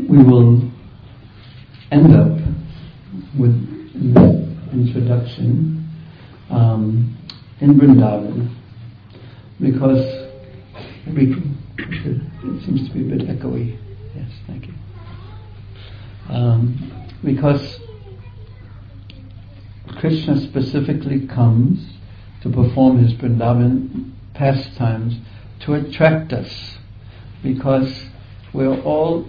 we will end up with an introduction in Vrindavan, because it seems to be a bit echoey. Yes, thank you. Because Krishna specifically comes to perform his Vrindavan pastimes to attract us, because we're all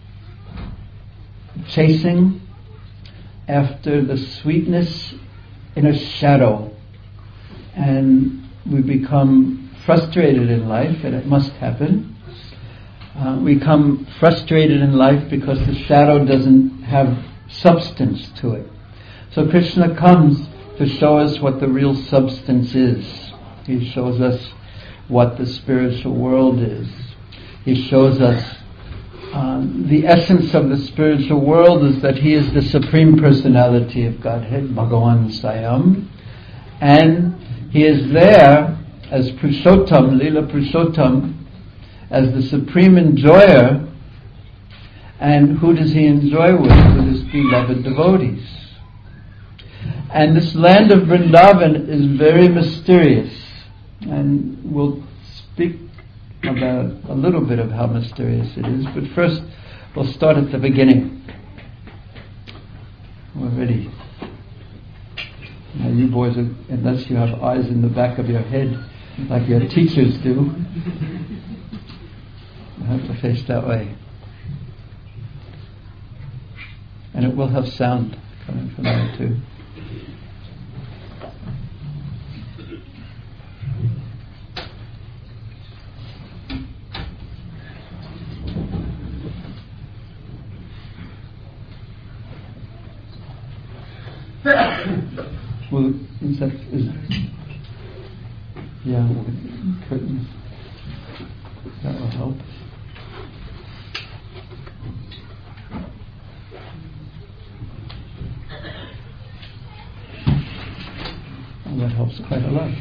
chasing after the sweetness in a shadow, and we become frustrated in life, and it must happen. We become frustrated in life because the shadow doesn't have substance to it. So Krishna comes to show us what the real substance is. He shows us what the spiritual world is. He shows us the essence of the spiritual world is that He is the Supreme Personality of Godhead, Bhagavan Swayam, and He is there as Purushottam, Lila Purushottam, as the supreme enjoyer. And who does He enjoy with? With His beloved devotees. And this land of Vrindavan is very mysterious, and we'll speak about a little bit of how mysterious it is, but first we'll start at the beginning. We're ready. Now you boys, unless you have eyes in the back of your head like your teachers do, you have to face that way. And it will have sound coming from there too. Well, with curtains, that will help. And that helps quite a lot.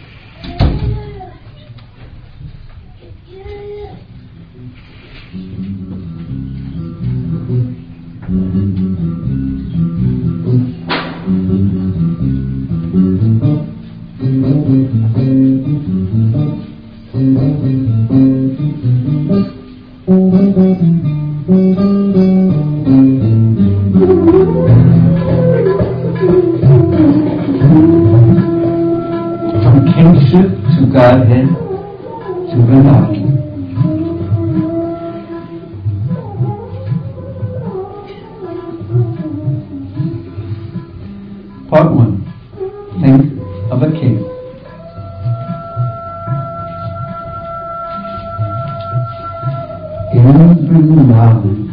From kingship to Godhead to Vrindavan. Part 1. Think of a king. In Vrindavan,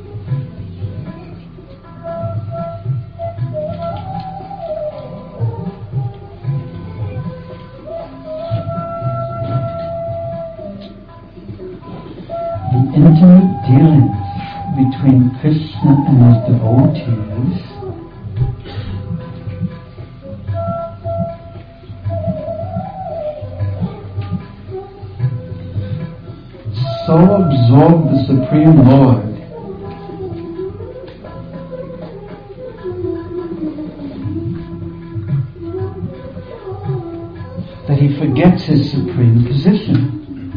the intimate dealings between Krishna and his devotees so absorb the Supreme Lord that he forgets his supreme position.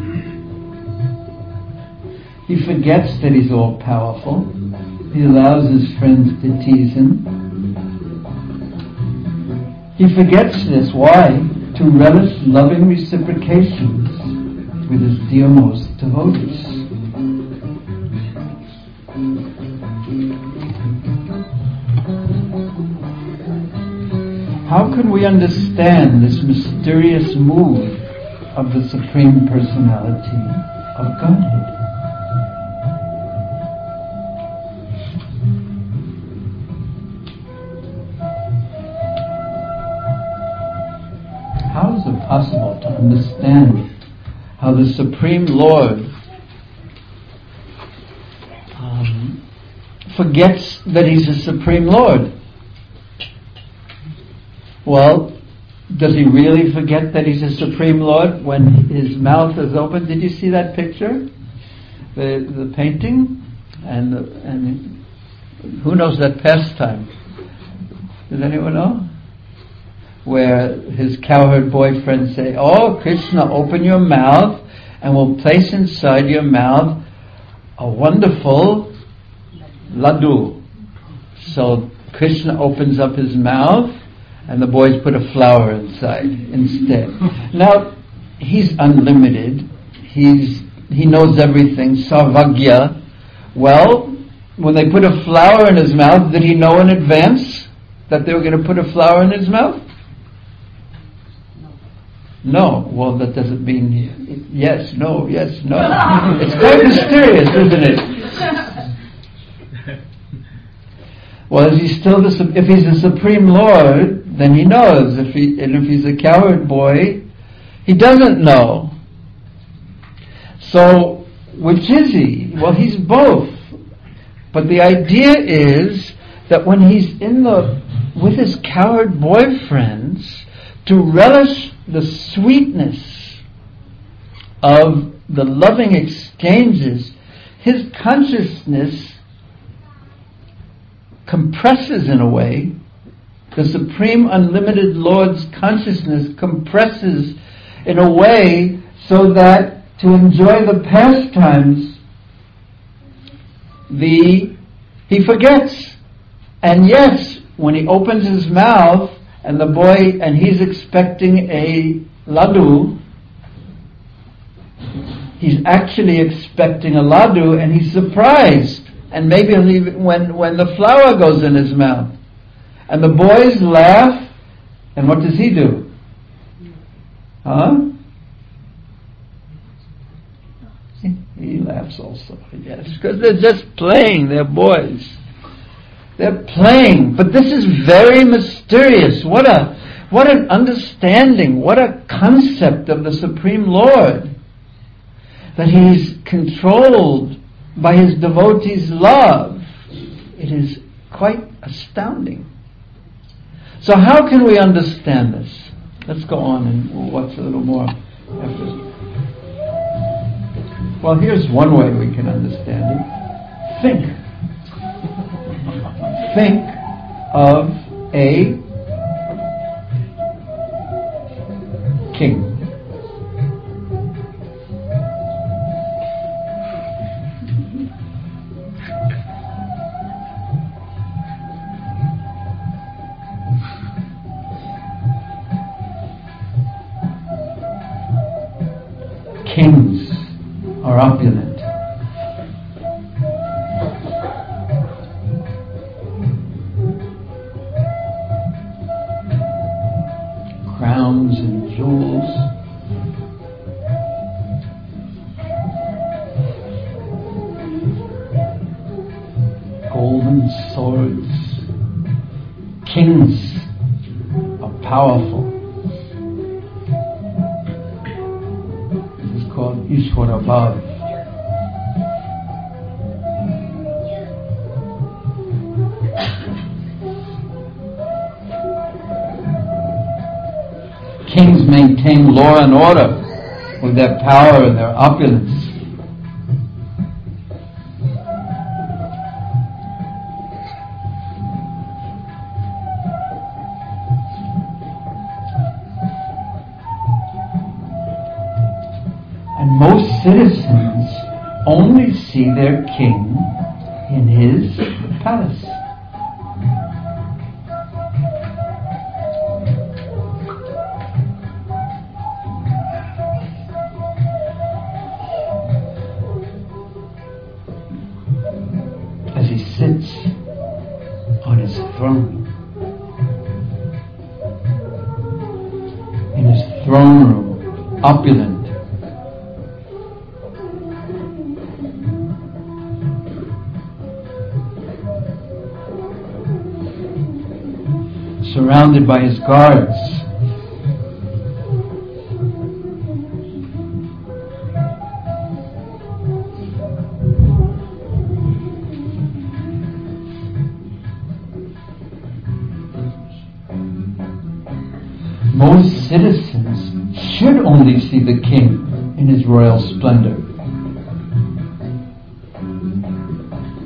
He forgets that he's all powerful. He allows his friends to tease him. He forgets this. Why? To relish loving reciprocations with his dearmost devotees. How can we understand this mysterious mood of the Supreme Personality of Godhead? How is it possible to understand how the Supreme Lord forgets that he's the Supreme Lord? Well, does he really forget that he's the Supreme Lord when his mouth is open? Did you see that picture? The painting? And who knows that pastime? Does anyone know? Where his cowherd boyfriend say, "Oh, Krishna, open your mouth and we'll place inside your mouth a wonderful laddu." So Krishna opens up his mouth and the boys put a flower inside instead. Now, he's unlimited. He knows everything, Sarvagya. Well, when they put a flower in his mouth, did he know in advance that they were going to put a flower in his mouth? No. Well, that doesn't mean yes, no, yes, no. It's quite mysterious, isn't it? Well, is he still if he's the Supreme Lord, then he knows. If he's a cowherd boy, he doesn't know. So, which is he? Well, he's both. But the idea is that when he's with his cowherd boyfriends, to relish the sweetness of the loving exchanges, his consciousness compresses in a way. The Supreme Unlimited Lord's consciousness compresses in a way so that to enjoy the pastimes, he forgets. And yes, when he opens his mouth and the boy, and he's expecting a laddu, he's actually expecting a laddu and he's surprised. And maybe he'll even, when the flower goes in his mouth. And the boys laugh, and what does he do? Huh? He laughs also, yes, because they're just playing, they're boys. They're playing, but this is very mysterious. What an understanding, what a concept of the Supreme Lord. That he's controlled by his devotees' love. It is quite astounding. So how can we understand this? Let's go on and we'll watch a little more after. Well, here's one way we can understand it. Think of a king. Kings are opulent. Crowns and jewels. Golden swords. Kings are powerful. Called Ishwara Bhav. Kings maintain law and order with their power and their opulence. Most citizens only see their king in his palace. As he sits on his throne, in his throne room, opulent, surrounded by his guards. Most citizens should only see the king in his royal splendor.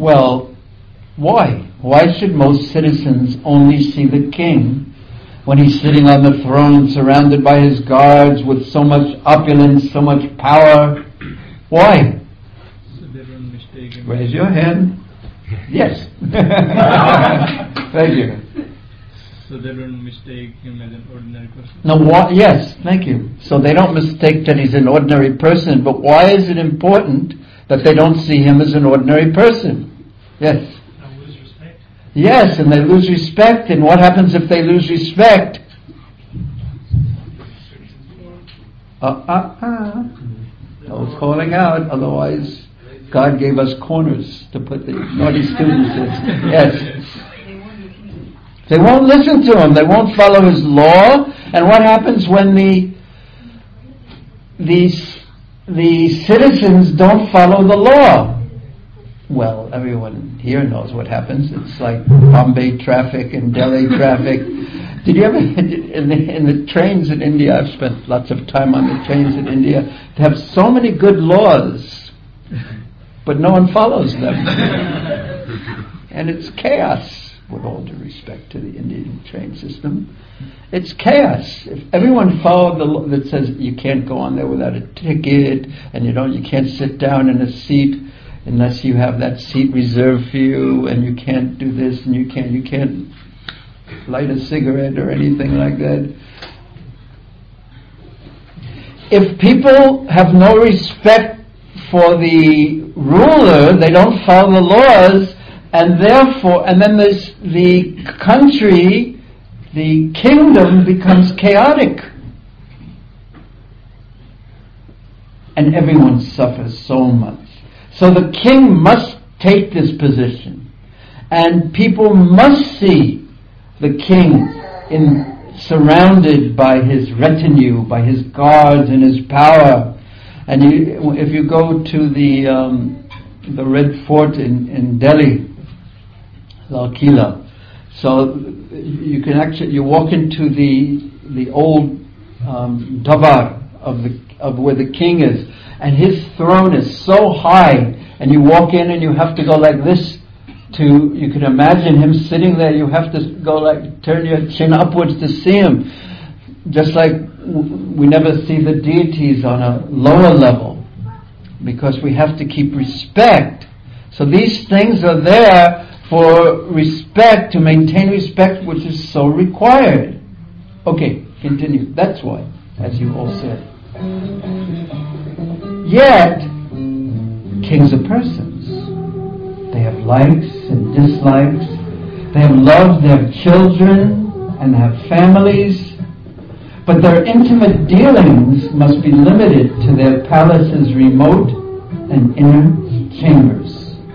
Well, why? Why should most citizens only see the king when he's sitting on the throne surrounded by his guards with so much opulence, so much power? Why? So they don't mistake him. Raise your hand. Yes. Thank you. So they don't mistake him as an ordinary person. No, yes, thank you. So they don't mistake that he's an ordinary person, but why is it important that they don't see him as an ordinary person? Yes. And lose respect. Yes, and they lose respect, and what happens if they lose respect? No calling out, otherwise God gave us corners to put the naughty students in. Yes. They won't listen to him. They won't follow his law. And what happens when the citizens don't follow the law? Well, everyone here knows what happens. It's like Bombay traffic and Delhi traffic. Did you ever, in the trains in India, I've spent lots of time on the trains in India, they have so many good laws, but no one follows them. And it's chaos. With all due respect to the Indian train system, it's chaos. If everyone followed the law that says you can't go on there without a ticket, and you can't sit down in a seat unless you have that seat reserved for you, and you can't do this, and you can't light a cigarette or anything like that. If people have no respect for the ruler, they don't follow the laws. And therefore, and then the country, the kingdom becomes chaotic. And everyone suffers so much. So the king must take this position. And people must see the king surrounded by his retinue, by his guards and his power. And if you go to the Red Fort in Delhi, Lal Kila. So you walk into the old dabar of where the king is, and his throne is so high, and you walk in and you have to go like this you can imagine him sitting there, you have to go turn your chin upwards to see him, just like we never see the deities on a lower level, because we have to keep respect. So these things are there for respect, to maintain respect, which is so required. Okay, continue. That's why, as you all said. Yet, kings are persons. They have likes and dislikes. They have love, they have children, and they have families. But their intimate dealings must be limited to their palace's remote and inner chambers.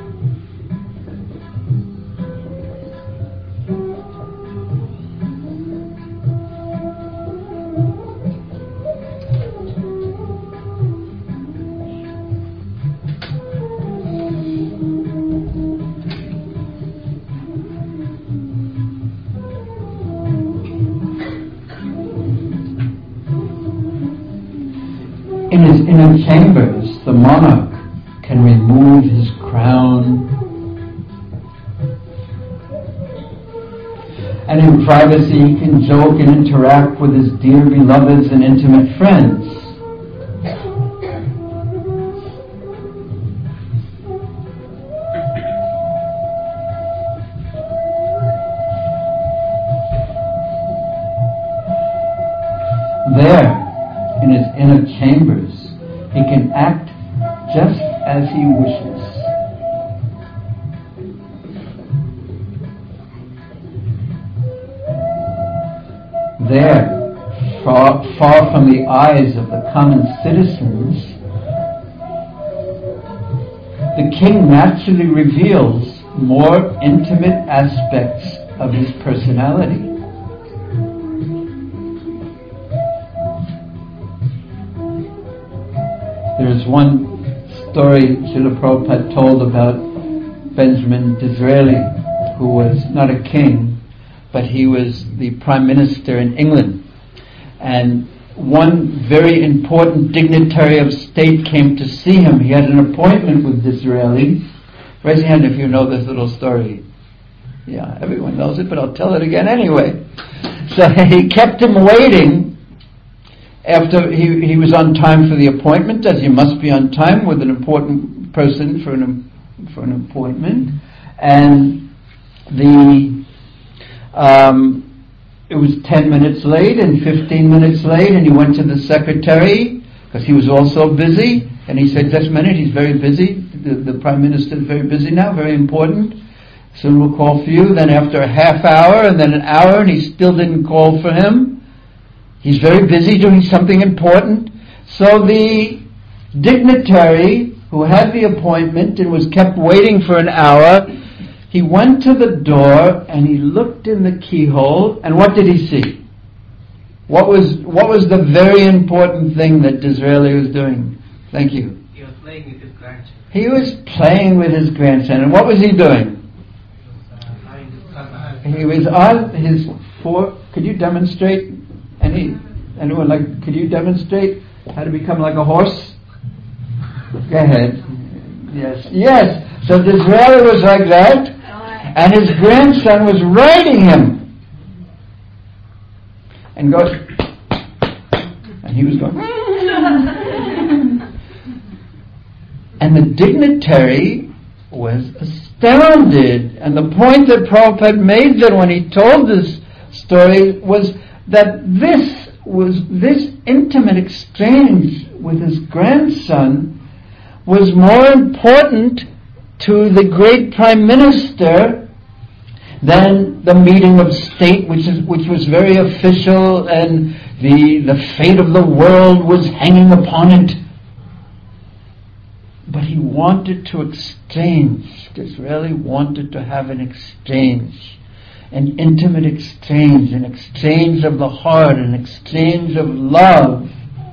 In his inner chambers, the monarch can remove his crown, and in privacy he can joke and interact with his dear beloveds and intimate friends. There, in his inner chambers, he can act just as he wishes. There, far from the eyes of the common citizens, the king naturally reveals more intimate aspects of his personality. There's one story Srila Prabhupada told about Benjamin Disraeli, who was not a king, but he was the Prime Minister in England. And one very important dignitary of state came to see him. He had an appointment with Disraeli Raise your hand if you know this little story. Yeah, everyone knows it, but I'll tell it again anyway. So he kept him waiting after he was on time for the appointment, as you must be on time with an important person for an appointment. And it was 10 minutes late and 15 minutes late, and he went to the secretary because he was also busy, and he said, just a minute, he's very busy. The Prime Minister is very busy now, very important. Soon we'll call for you. Then after a half hour and then an hour, and he still didn't call for him. He's very busy doing something important. So the dignitary who had the appointment and was kept waiting for an hour, he went to the door and he looked in the keyhole, and what did he see? What was the very important thing that Disraeli was doing? Thank you. He was playing with his grandson. He was playing with his grandson, and what was he doing? He was on his could you demonstrate anyone could you demonstrate how to become like a horse? Go ahead. Yes. So Disraeli was like that, and his grandson was riding him. And goes, and he was going, and the dignitary was astounded. And the point that Prabhupada made then when he told this story was that this intimate exchange with his grandson was more important to the great Prime Minister than the meeting of state, which was very official, and the fate of the world was hanging upon it. But he wanted to exchange. Disraeli wanted to have an exchange, an intimate exchange, an exchange of the heart, an exchange of love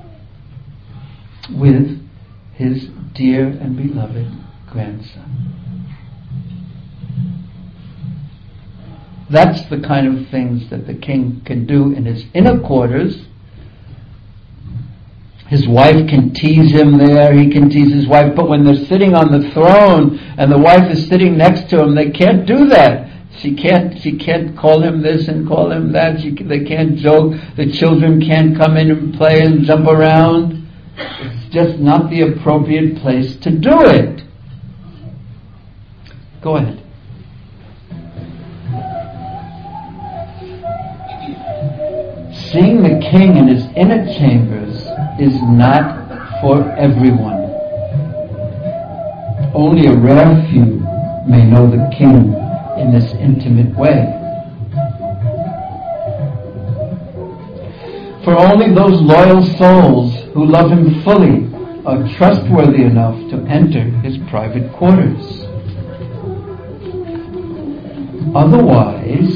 with his dear and beloved grandson. That's the kind of things that the king can do in his inner quarters. His wife can tease him there, he can tease his wife, but when they're sitting on the throne and the wife is sitting next to him, they can't do that. She can't call him this and call him that. They can't joke. The children can't come in and play and jump around. It's just not the appropriate place to do it. Go ahead. Seeing the king in his inner chambers is not for everyone. Only a rare few may know the king in this intimate way. For only those loyal souls who love him fully are trustworthy enough to enter his private quarters. Otherwise,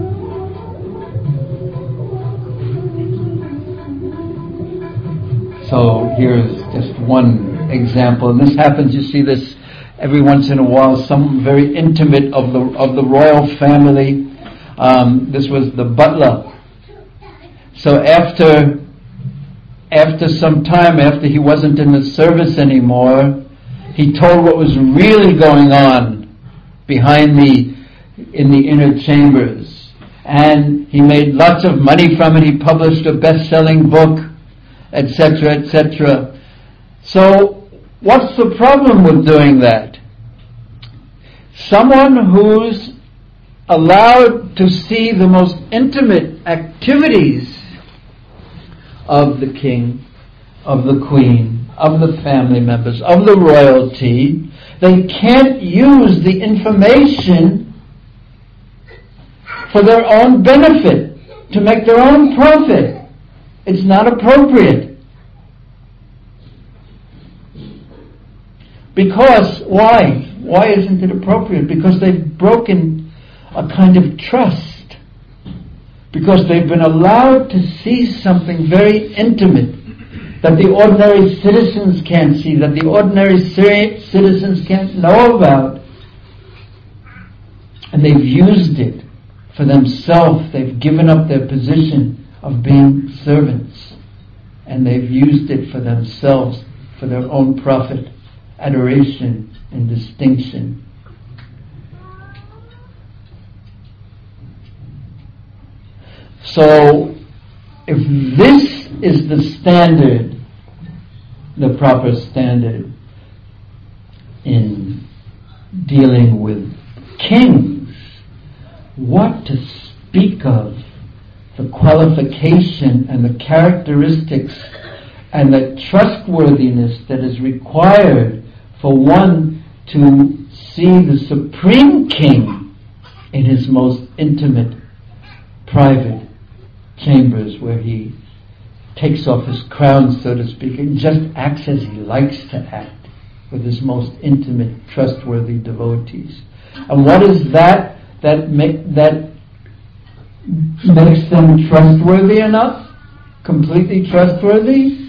so here's just one example, and this happens, you see this every once in a while, some very intimate of the royal family. This was the butler. So after some time, after he wasn't in the service anymore, he told what was really going on in the inner chambers. And he made lots of money from it. He published a best-selling book, etc., etc. So, what's the problem with doing that? Someone who's allowed to see the most intimate activities of the king, of the queen, of the family members, of the royalty, they can't use the information for their own benefit, to make their own profit. It's not appropriate. Because, why? Why isn't it appropriate? Because they've broken a kind of trust. Because they've been allowed to see something very intimate that the ordinary citizens can't see, that the ordinary citizens can't know about. And they've used it for themselves. They've given up their position of being servants, and they've used it for themselves, for their own profit, adoration, and distinction. So, if this is the standard, the proper standard in dealing with kings, what to speak of the qualification and the characteristics and the trustworthiness that is required for one to see the Supreme King in his most intimate, private chambers, where he takes off his crown, so to speak, and just acts as he likes to act with his most intimate, trustworthy devotees. And what is that makes them trustworthy enough? Completely trustworthy?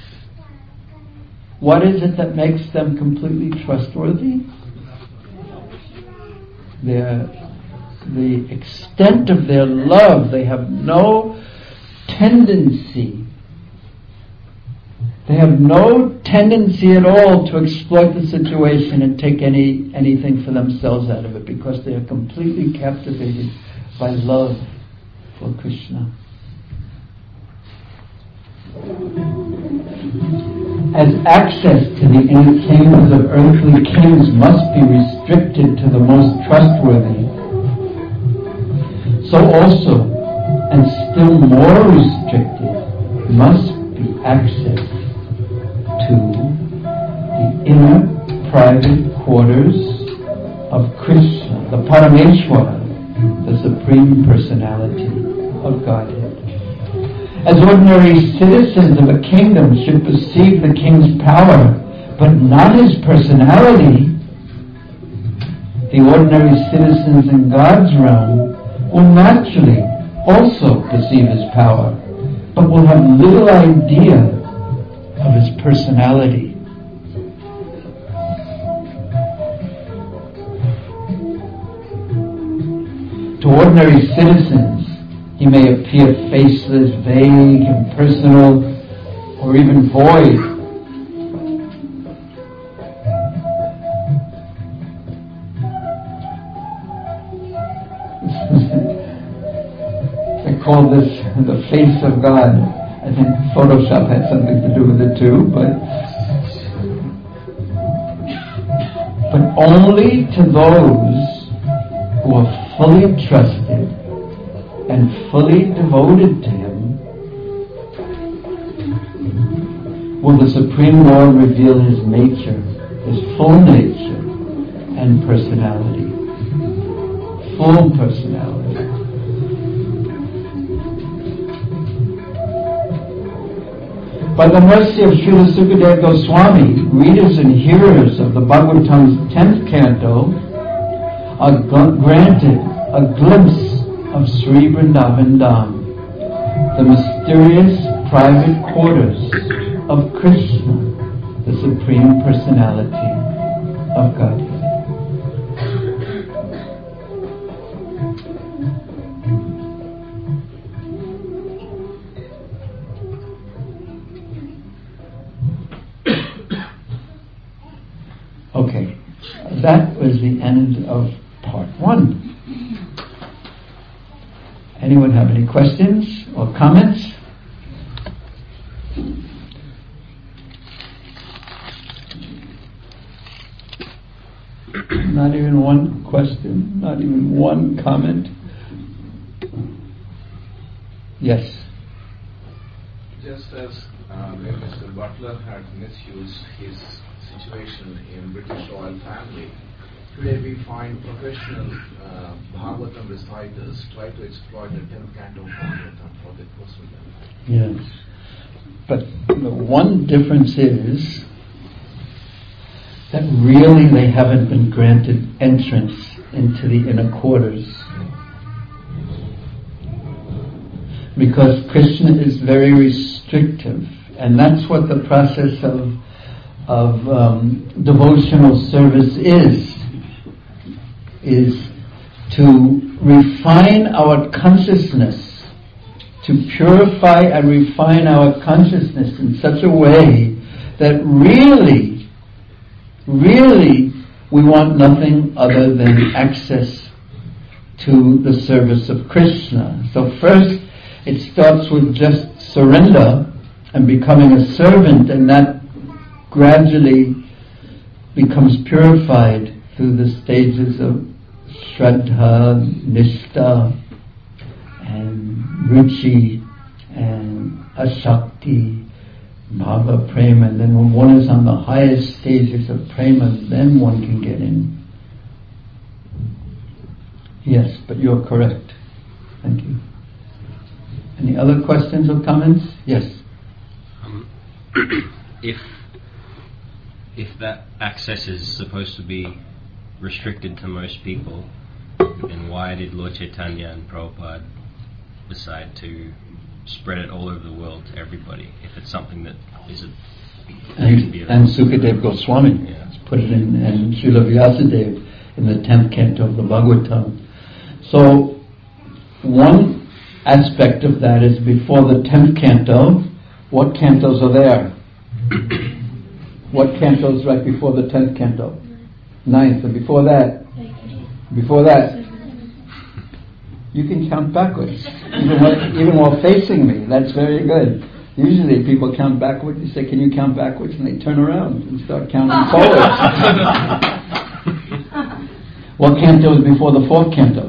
What is it that makes them completely trustworthy? The extent of their love. They have no tendency. They have no tendency at all to exploit the situation and take anything for themselves out of it, because they are completely captivated by love for Krishna. As access to the inner chambers of earthly kings must be restricted to the most trustworthy, so also, and still more restricted, must be access to the inner private quarters of Krishna, the Parameshwara, the Supreme Personality of Godhead. As ordinary citizens of a kingdom should perceive the king's power, but not his personality, the ordinary citizens in God's realm will naturally also perceive his power, but will have little idea of his personality. To ordinary citizens, he may appear faceless, vague, impersonal, or even void. They call this the face of God. I think Photoshop had something to do with it too, but only to those who are fully trusted and fully devoted to him will the Supreme Lord reveal his nature, his full nature and personality. Full personality. By the mercy of Srila Sukadeva Goswami, readers and hearers of the Bhagavatam's 10th canto are granted a glimpse of Sri Vrindavan Dham, the mysterious private quarters of Krishna, the Supreme Personality of Godhead. Okay, that was the end of part 1. Anyone have any questions or comments? Not even one question, not even one comment. Yes. Just as Mr. Butler had misused his situation in British royal family, today we find professional Bhagavatam reciters try to exploit the 10th canto of Bhagavatam for their personal benefit. Yes. But the one difference is that really they haven't been granted entrance into the inner quarters. Because Krishna is very restrictive, and that's what the process of devotional service is to refine our consciousness, to purify and refine our consciousness in such a way that really we want nothing other than access to the service of Krishna. So first, It starts with just surrender and becoming a servant, and that gradually becomes purified through the stages of Shraddha, Nishtha, and Ruchi, and Ashakti, Bhava, Prema. And then when one is on the highest stages of Prema, then one can get in. Yes, but you're correct. Thank you. Any other questions or comments? Yes. If that access is supposed to be restricted to most people, then why did Lord Chaitanya and Prabhupada decide to spread it all over the world to everybody? If it's something that isn't. And Sukadev Goswami put it in, and Srila Vyasadeva in the 10th canto of the Bhagavatam. So one aspect of that is before the 10th canto. What cantos are there? What canto is right before the 10th canto? 9th, and before that? Before that? You can count backwards, even while facing me. That's very good. Usually people count backwards. You say, can you count backwards? And they turn around and start counting forwards. What canto is before the 4th canto?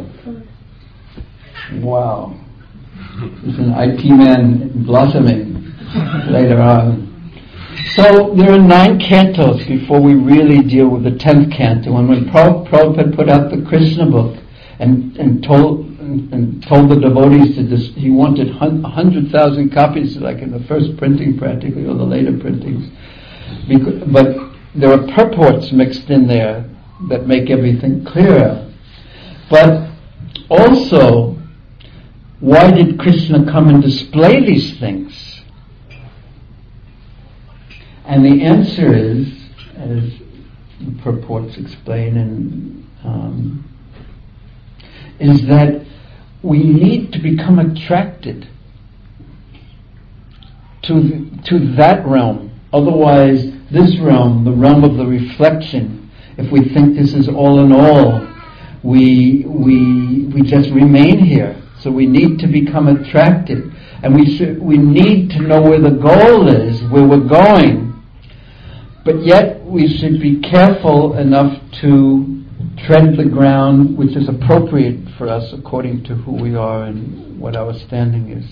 Wow. There's an IT man blossoming later on. So there are 9 cantos before we really deal with the 10th canto. And when Prabhupada put out the Krishna book and told the devotees to he wanted 100,000 copies, like in the first printing practically, or the later printings. But there are purports mixed in there that make everything clearer. But also, why did Krishna come and display these things? And the answer is, as the purports explain, is that we need to become attracted to that realm. Otherwise, this realm, the realm of the reflection, if we think this is all in all, we just remain here. So we need to become attracted, and we need to know where the goal is, where we're going. But yet we should be careful enough to tread the ground which is appropriate for us according to who we are and what our standing is.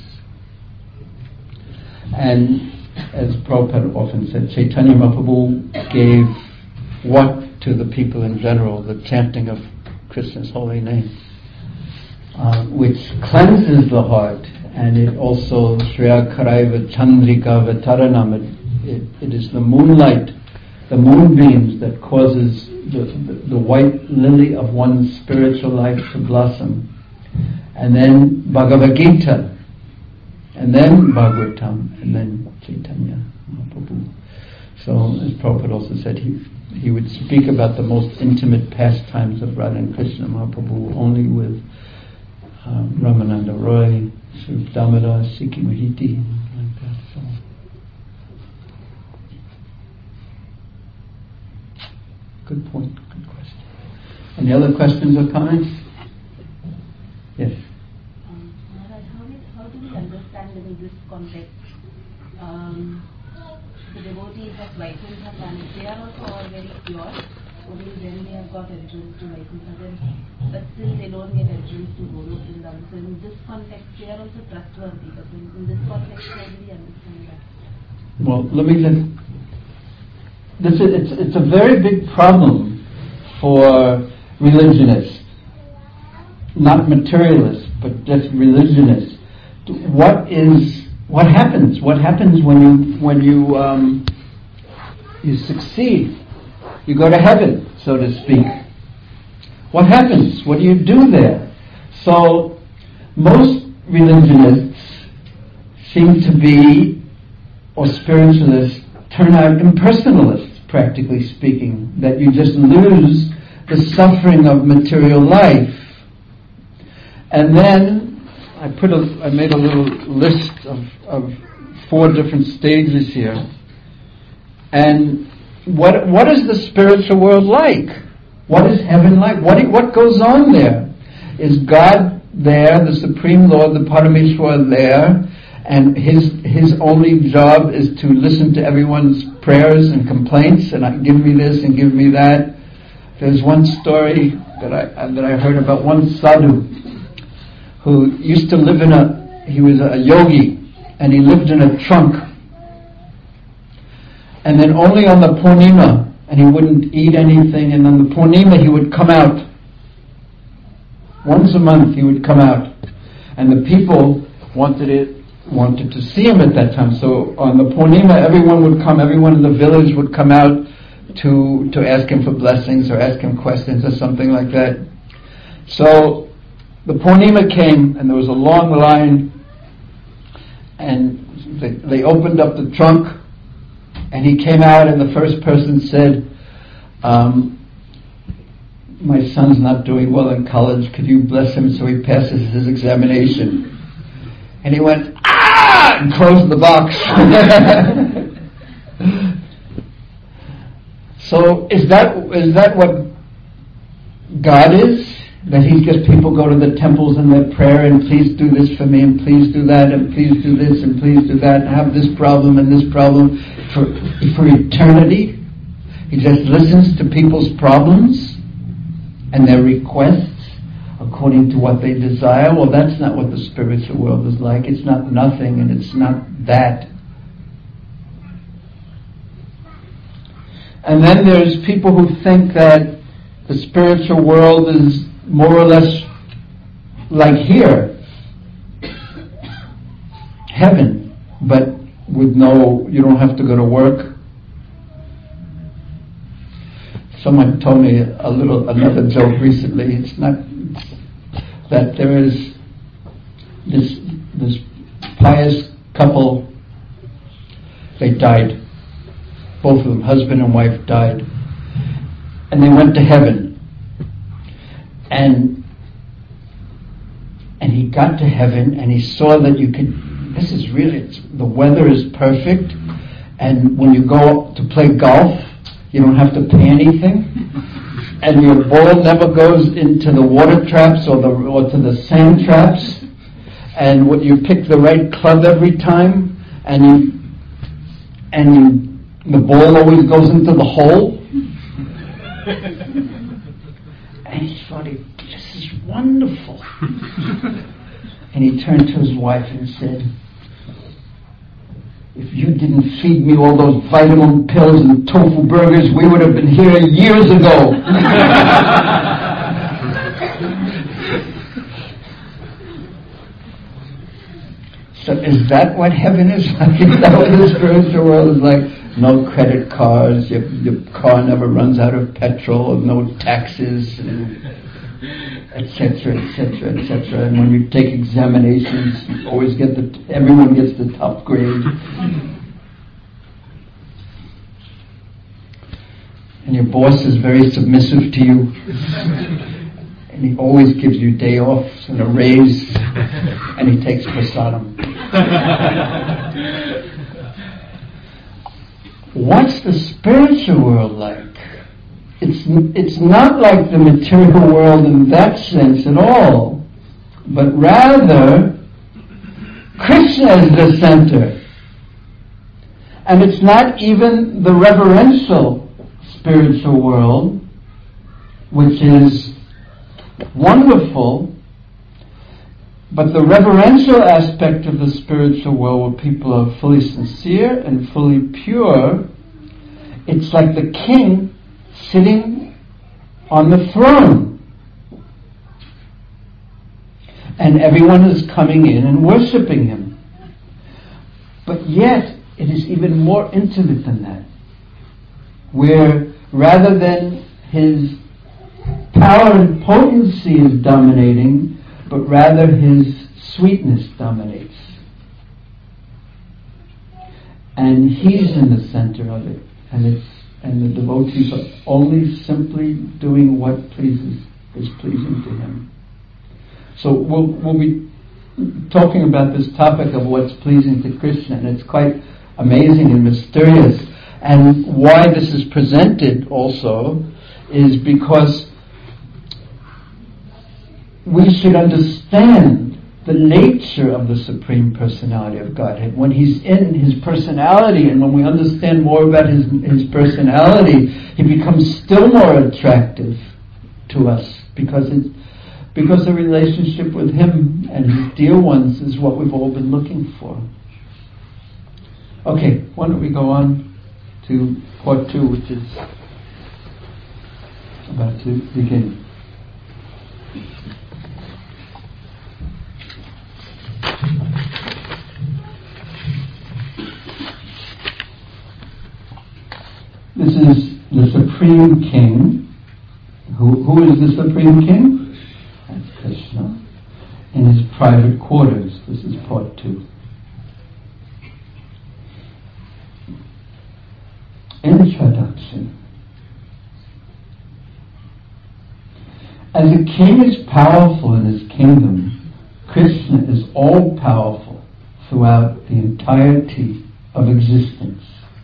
And as Prabhupada often said, Chaitanya Mahaprabhu gave what to the people in general? The chanting of Krishna's holy name, which cleanses the heart, and it also Shreya Karaiva Chandrika Vataranam. It is the moonlight, the moonbeams that causes the white lily of one's spiritual life to blossom. And then Bhagavad Gita, and then Bhagavatam, and then Chaitanya Mahaprabhu. So as Prabhupada also said, he would speak about the most intimate pastimes of Radha and Krishna Mahaprabhu only with Ramananda Roy, Sri Damodar, Sikhi Mahiti, like that. So. Good point, good question. Any other questions or comments? Yes. Maharaj, how do we understand in this context the devotees of Vaikuntha planet? They are also all very pure. Only then they have got entrance to Vaikuntha, but still they don't get entrance to Golok Vrindavan. So in this context, they are also trustworthy. But in this context, how do we understand that? Well, let me just. It's a very big problem for religionists, not materialists, but just religionists. What happens? What happens when you succeed? You go to heaven, so to speak. What happens? What do you do there? So most religionists seem to be, or spiritualists, turn out impersonalists, practically speaking, that you just lose the suffering of material life. And then I made a little list of 4 different stages here. And what is the spiritual world like? What is heaven like? What goes on there? Is God there, the Supreme Lord, the Parameshwar there, and his only job is to listen to everyone's prayers and complaints, and give me this and give me that. There's one story that I heard about one sadhu who used to live he was a yogi, and he lived in a trunk. And then only on the Purnima, and he wouldn't eat anything, and on the Purnima he would come out. Once a month he would come out. And the people wanted to see him at that time. So on the Purnima everyone in the village would come out to ask him for blessings or ask him questions or something like that. So the Purnima came, and there was a long line, and they opened up the trunk, and he came out, and the first person said, my son's not doing well in college, could you bless him so he passes his examination? And he went, ah! And closed the box. So is that what God is? That He gets people go to the temples and their prayer, and please do this for me, and please do that, and please do this, and please do that, and have this problem and this problem for eternity? He just listens to people's problems and their requests according to what they desire. Well, that's not what the spiritual world is like. It's not nothing, and it's not that. And then there's people who think that the spiritual world is more or less like here, heaven, but with you don't have to go to work. Someone told me another joke recently. It's not that there is this pious couple. They died. Both of them, husband and wife, died, and they went to heaven. And he got to heaven, and he saw that the weather is perfect, and when you go to play golf, you don't have to pay anything, and your ball never goes into the water traps or to the sand traps, and you pick the right club every time, and the ball always goes into the hole. And he thought, this is wonderful. And he turned to his wife and said, if you didn't feed me all those vitamin pills and tofu burgers, we would have been here years ago. So is that what heaven is like? Is that what the spiritual world is like? No credit cards, your car never runs out of petrol, no taxes, etc., etc., etc. And when you take examinations, you always everyone gets the top grade. And your boss is very submissive to you. And he always gives you day off and a raise, and he takes prasadam. What's the spiritual world like? It's not like the material world in that sense at all, but rather Krishna is the center. And it's not even the reverential spiritual world, which is wonderful, but the reverential aspect of the spiritual world, where people are fully sincere and fully pure, it's like the king sitting on the throne. And everyone is coming in and worshipping him. But yet, it is even more intimate than that, where rather than his power and potency is dominating, but rather his sweetness dominates. And he's in the center of it, and the devotees are only simply doing what is pleasing to him. So we'll be talking about this topic of what's pleasing to Krishna, and it's quite amazing and mysterious. And why this is presented also is because we should understand the nature of the Supreme Personality of Godhead. When He's in His personality, and when we understand more about His personality, He becomes still more attractive to us, because the relationship with Him and His dear ones is what we've all been looking for. Okay, why don't we go on to part 2, which is about to begin. This is the Supreme King. Who is the Supreme King? That's Krishna. In his private quarters. This is part 2. Introduction. As a king is powerful in his kingdom, Krishna is all-powerful throughout the entirety of existence.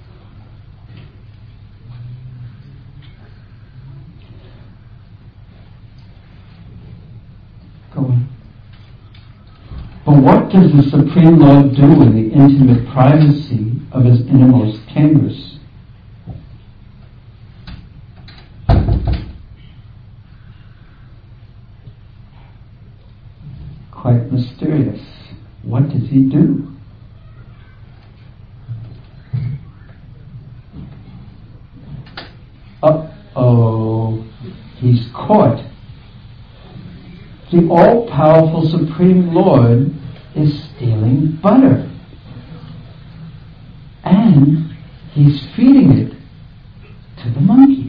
Go on. But what does the Supreme Lord do in the intimate privacy of his innermost chambers? Quite mysterious. What does he do? Uh-oh, he's caught. The all-powerful Supreme Lord is stealing butter. And he's feeding it to the monkeys.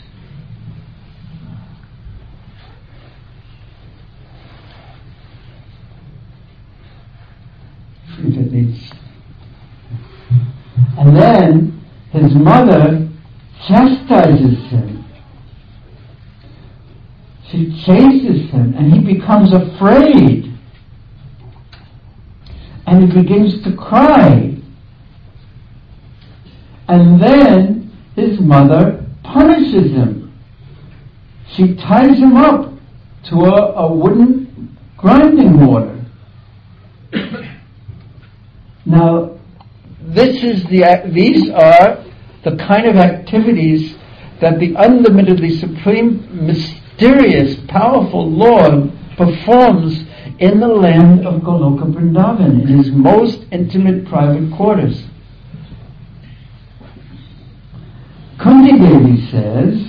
If it needs. And then his mother chastises him. She chases him, and he becomes afraid. And he begins to cry. And then his mother punishes him. She ties him up to a wooden grinding mortar. Now, these are the kind of activities that the unlimitedly supreme, mysterious, powerful Lord performs in the land of Goloka Vrindavan, in his most intimate private quarters. Kunti Devi says,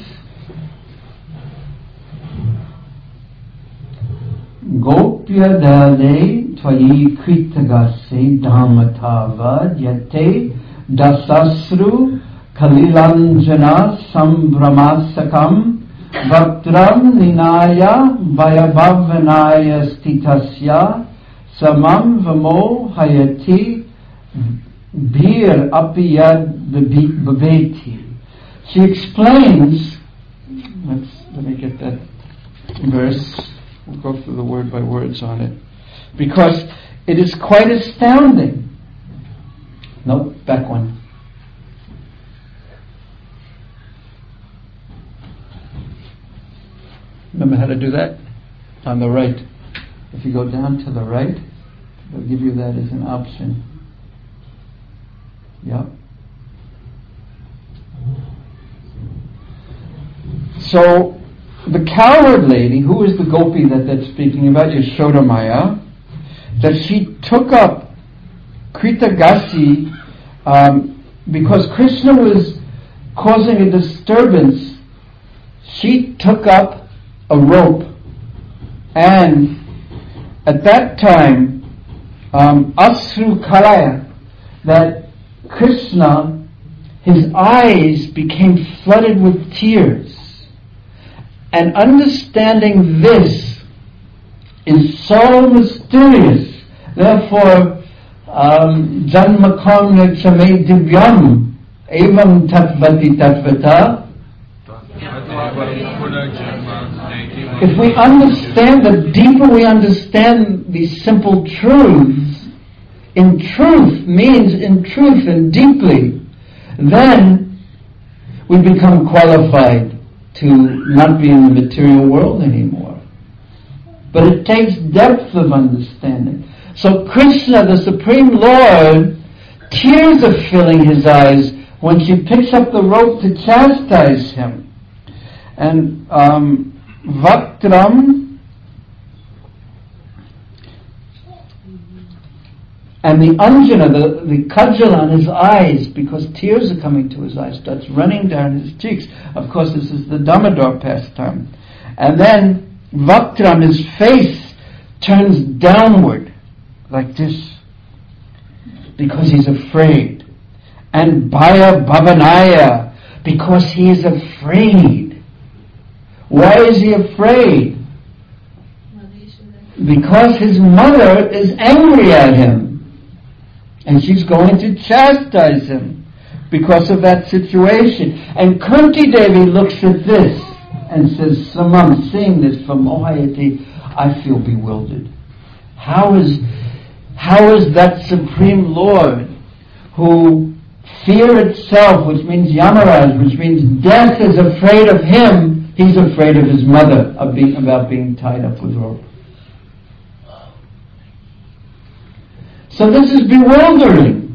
Gopya Dale Tvayi Kritagase Dhammatavad Yate Dasasru Kalilanjana Sambrahmasakam Vaktram Ninaya Vayabhavanaya Stitasya Samam Vamo Hayati Bir Apiyad Babeti. She explains, let me get that verse. We'll go through the word by words on it, because it is quite astounding. Nope, back one. Remember how to do that? On the right. If you go down to the right, they'll give you that as an option. Yep. So, the coward lady, who is the gopi that that's speaking about, Yashoda Maya, that she took up Kritagasi because Krishna was causing a disturbance. She took up a rope, and at that time, Asru Kalaya, that Krishna, his eyes became flooded with tears. And understanding this is so mysterious. Therefore, Janmakam Chame Divyam Evam Tatvati Tatvata. If we understand, the deeper we understand these simple truths, in truth means in truth and deeply, then we become qualified to not be in the material world anymore. but it takes depth of understanding. So Krishna, the Supreme Lord, tears are filling his eyes when she picks up the rope to chastise him. And Vaktram and the Anjana, the cudgel on his eyes, because tears are coming to his eyes, starts running down his cheeks. Of course, this is the Damodar pastime. And then Vaktram, his face turns downward like this because he's afraid. And Bhaya Bhavanaya, because he is afraid. Why is he afraid? Because his mother is angry at him. And she's going to chastise him because of that situation. And Kunti Devi looks at this and says, Samam, seeing this from Mohayati, I feel bewildered. How is that Supreme Lord, who fear itself, which means Yamaraj, which means death, is afraid of him, he's afraid of his mother, about being tied up with rope. So this is bewildering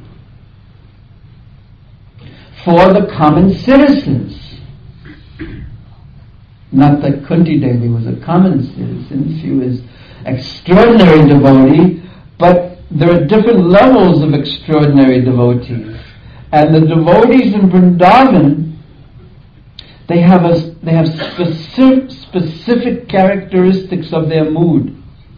for the common citizens. Not that Kunti Devi was a common citizen, she was extraordinary devotee, but there are different levels of extraordinary devotees. And the devotees in Vrindavan, they have specific characteristics of their mood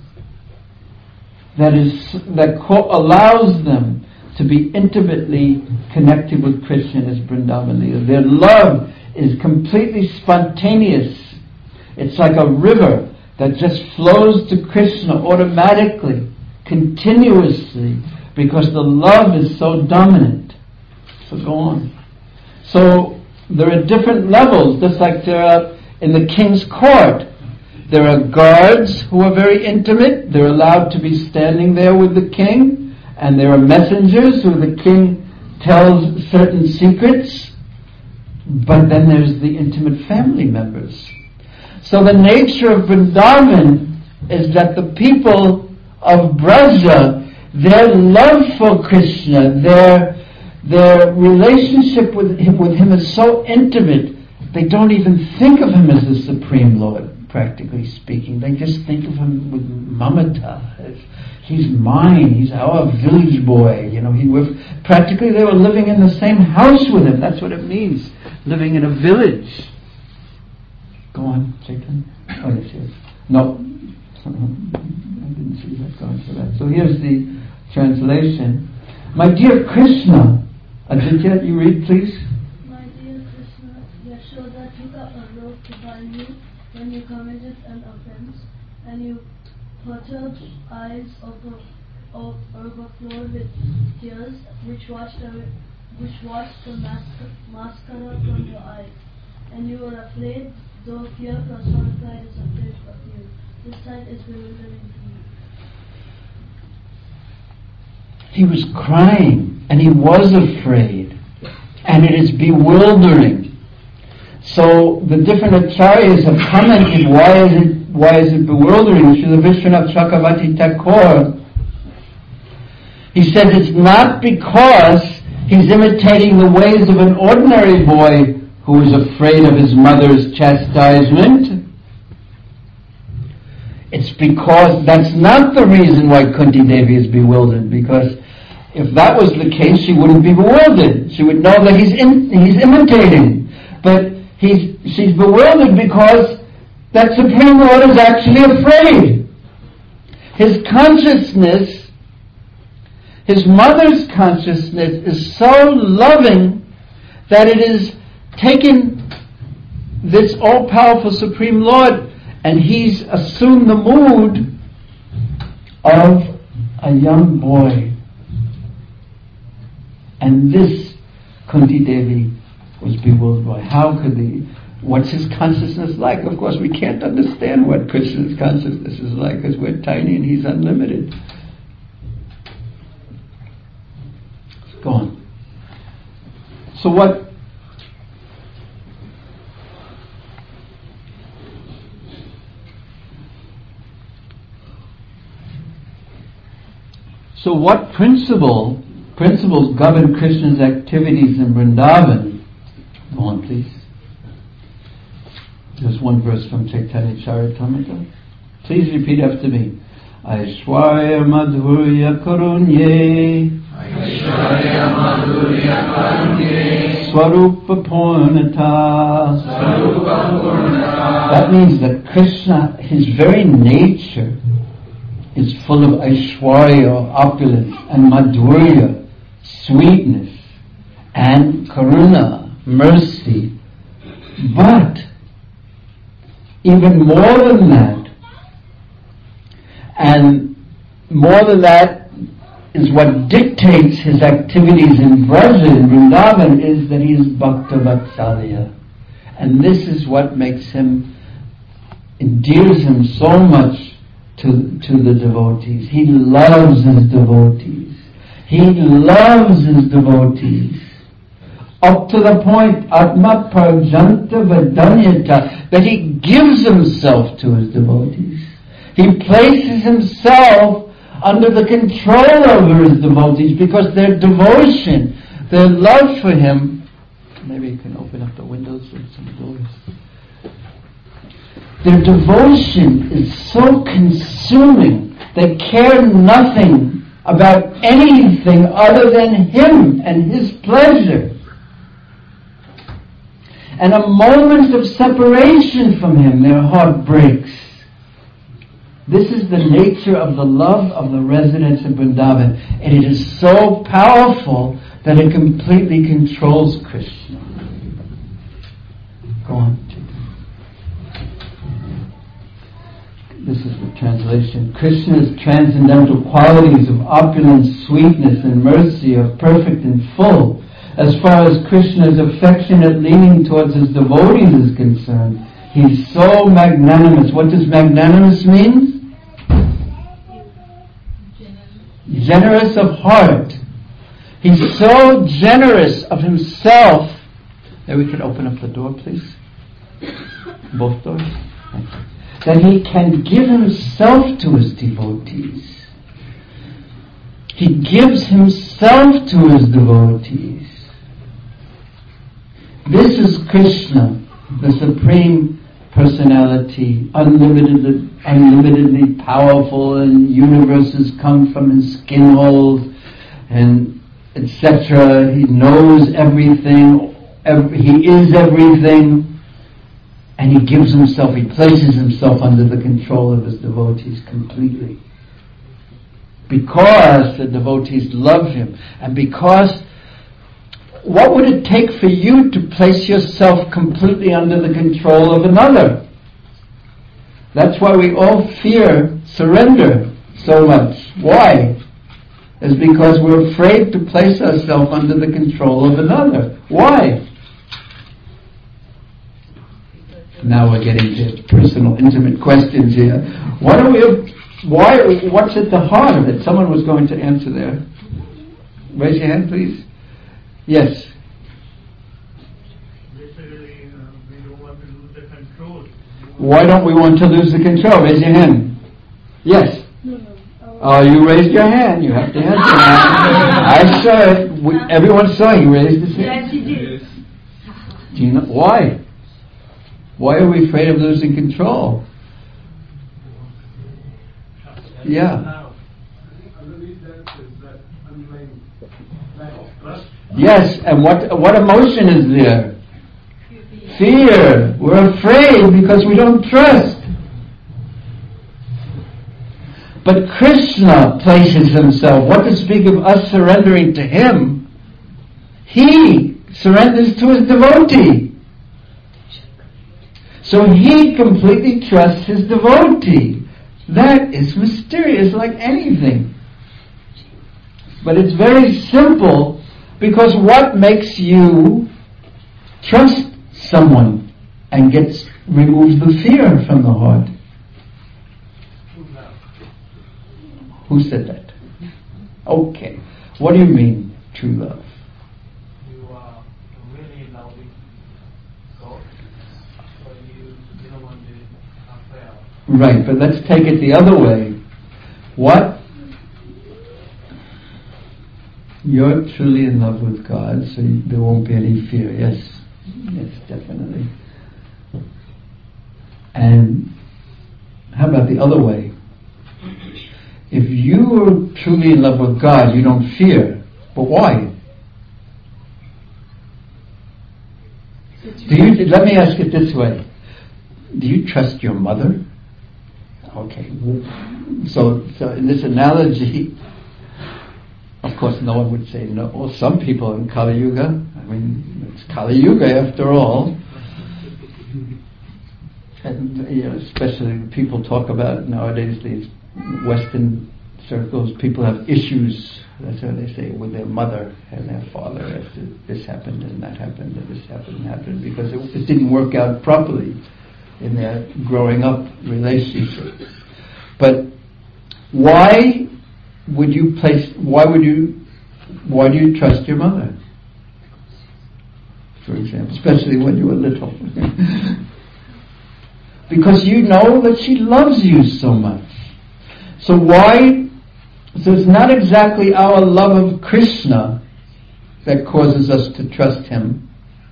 that allows them to be intimately connected with Krishna and his Vrindavan Leela. Their love is completely spontaneous. It's like a river that just flows to Krishna automatically, continuously, because the love is so dominant. So go on. So there are different levels, just like there are in the king's court. There are guards who are very intimate. They're allowed to be standing there with the king. And there are messengers who the king tells certain secrets. But then there's the intimate family members. So the nature of Vrindavan is that the people of Braja, their love for Krishna, their relationship with him is so intimate, they don't even think of him as the Supreme Lord. Practically speaking, they just think of him with mamata. He's mine. He's our village boy. Practically they were living in the same house with him. That's what it means, living in a village. Go on, Chaitanya. Oh, yes. No, I didn't see that going for that. So here's the translation. My dear Krishna, Aditya, you read, please. My dear Krishna, Yashoda took up a rope to bind you when you committed an offense, and you perturbed eyes overflowed with tears, which washed the mascara from your eyes. And you were afraid, though fear personified is afraid of you. This sight is bewildering to me. He was crying, and he was afraid, and it is bewildering. So the different acharyas have commented, why is it bewildering? Srila Vishwanath Chakravarti Thakur, he says it's not because he's imitating the ways of an ordinary boy who is afraid of his mother's chastisement. It's because that's not the reason why Kunti Devi is bewildered, because if that was the case, she wouldn't be bewildered. She would know that he's imitating. But she's bewildered because that Supreme Lord is actually afraid. His consciousness, his mother's consciousness, is so loving that it is taken this all-powerful Supreme Lord, and he's assumed the mood of a young boy. And this Kunti Devi was bewildered by. What's his consciousness like? Of course, we can't understand what Krishna's consciousness is like because we're tiny and he's unlimited. Go on. So what? So what principles govern Krishna's activities in Vrindavan? Go on, please. There's one verse from Chaitanya Charitamrita. Please repeat after me. Aishwarya Madhurya Karunye Swarupa Purnata. That means that Krishna, his very nature, is full of Aishwarya, opulence, and Madhurya, sweetness, and Karuna, mercy. But even more than that, and more than that is what dictates his activities in Braja, in Vrindavan, is that he is Bhakta Vatsalya. And this is what makes him, endears him so much to the devotees. He loves his devotees. He loves his devotees. Up to the point, Atma Parjanta Vadanyata, that he gives himself to his devotees. He places himself under the control of his devotees because their devotion, their love for him. Maybe you can open up the windows and some doors. Their devotion is so consuming, they care nothing about anything other than him and his pleasure. And a moment of separation from him, their heart breaks. This is the nature of the love of the residents of Vrindavan, and it is so powerful that it completely controls Krishna. Go on. This is the translation. Krishna's transcendental qualities of opulence, sweetness, and mercy are perfect and full. As far as Krishna's affectionate leaning towards his devotees is concerned, he's so magnanimous. What does magnanimous mean? Generous of heart. He's so generous of himself. Maybe we can open up the door, please. Both doors. Thank you. That he can give himself to his devotees. He gives himself to his devotees. This is Krishna, the Supreme Personality, unlimitedly powerful, and universes come from his skin holes, and etc. He knows everything, he is everything, and he gives himself, he places himself under the control of his devotees completely. Because the devotees love him, and because what would it take for you to place yourself completely under the control of another? That's why we all fear surrender so much. Why? It's because we're afraid to place ourselves under the control of another. Why? Now we're getting to personal, intimate questions here. What's at the heart of it? Someone was going to answer there. Raise your hand, please. Yes. Basically, we don't want to lose the control. Why don't we want to lose the control? Raise your hand. Yes. Oh, you raised your hand. You have to answer now. I saw it. Everyone saw you raised his hand. Yes, he did. Do you know why? Why are we afraid of losing control? Yeah. Yes, and what emotion is there? Fear. We're afraid because we don't trust. But Krishna places himself. What to speak of us surrendering to him? He surrenders to his devotee. So he completely trusts his devotee. That is mysterious like anything. But it's very simple, because what makes you trust someone and removes the fear from the heart? Who said that? Okay. What do you mean, true love? You are really loving God, so you don't want to affair. Right, but let's take it the other way. What you're truly in love with God, so there won't be any fear. Yes, definitely. And how about the other way? If you are truly in love with God, you don't fear. But why? Let me ask it this way. Do you trust your mother? Okay. So in this analogy, of course no one would say no. Well, some people in Kali Yuga, it's Kali Yuga after all. And especially people talk about nowadays, these Western circles, people have issues, that's what they say, with their mother and their father after this happened and that happened and this happened, because it didn't work out properly in their growing up relationship. But why do you trust your mother, for example, especially when you were little? Because you know that she loves you so much. So it's not exactly our love of Krishna that causes us to trust him.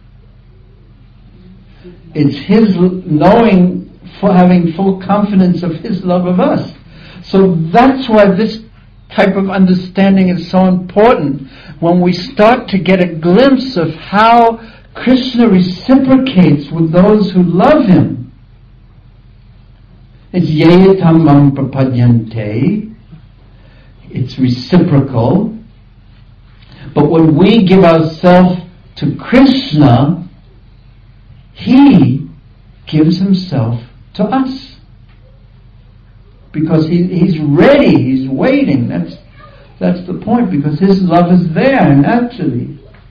It's his knowing, for having full confidence of his love of us. So that's why this type of understanding is so important, when we start to get a glimpse of how Krishna reciprocates with those who love him. It's yeyatamam prapadyante. It's reciprocal. But when we give ourselves to Krishna, he gives himself to us. Because he's ready, he's waiting. That's the point, because his love is there naturally.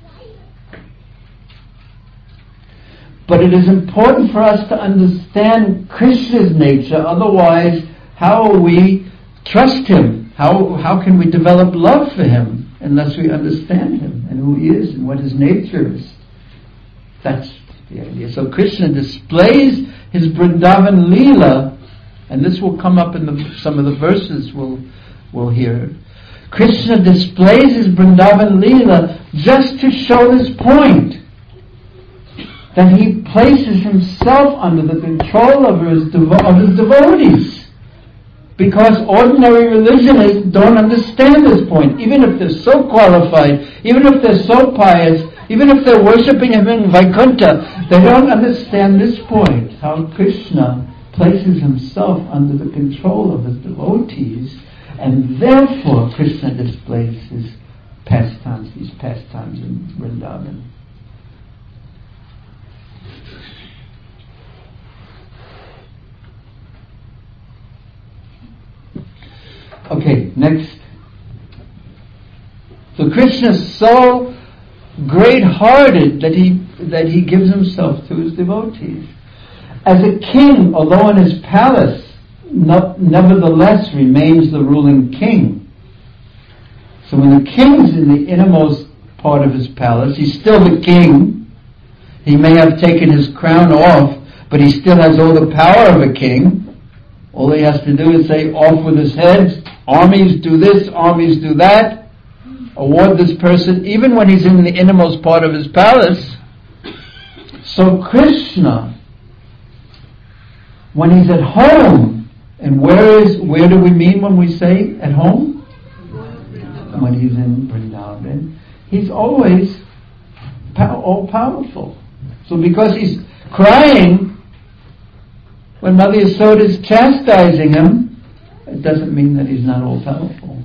But it is important for us to understand Krishna's nature, otherwise how will we trust him? How can we develop love for him unless we understand him and who he is and what his nature is? That's the idea. So Krishna displays his Vrindavan Leela, and this will come up in some of the verses we'll hear. Krishna displays his Vrindavan Leela just to show this point, that he places himself under the control of his devotees. Because ordinary religionists don't understand this point. Even if they're so qualified, even if they're so pious, even if they're worshipping him in Vaikuntha, they don't understand this point, how Krishna places himself under the control of his devotees, and therefore Krishna displays these pastimes in Vrindavan. Okay, next. So Krishna is so great-hearted that he gives himself to his devotees. As a king, although in his palace, nevertheless remains the ruling king. So when the king's in the innermost part of his palace, he's still the king. He may have taken his crown off, but he still has all the power of a king. All he has to do is say, off with his head, armies do this, armies do that, award this person, even when he's in the innermost part of his palace. So Krishna, when he's at home, and where do we mean when we say at home? When he's in Vrindavan, he's always all powerful. So because he's crying when Mother Yasoda is chastising him, it doesn't mean that he's not all powerful.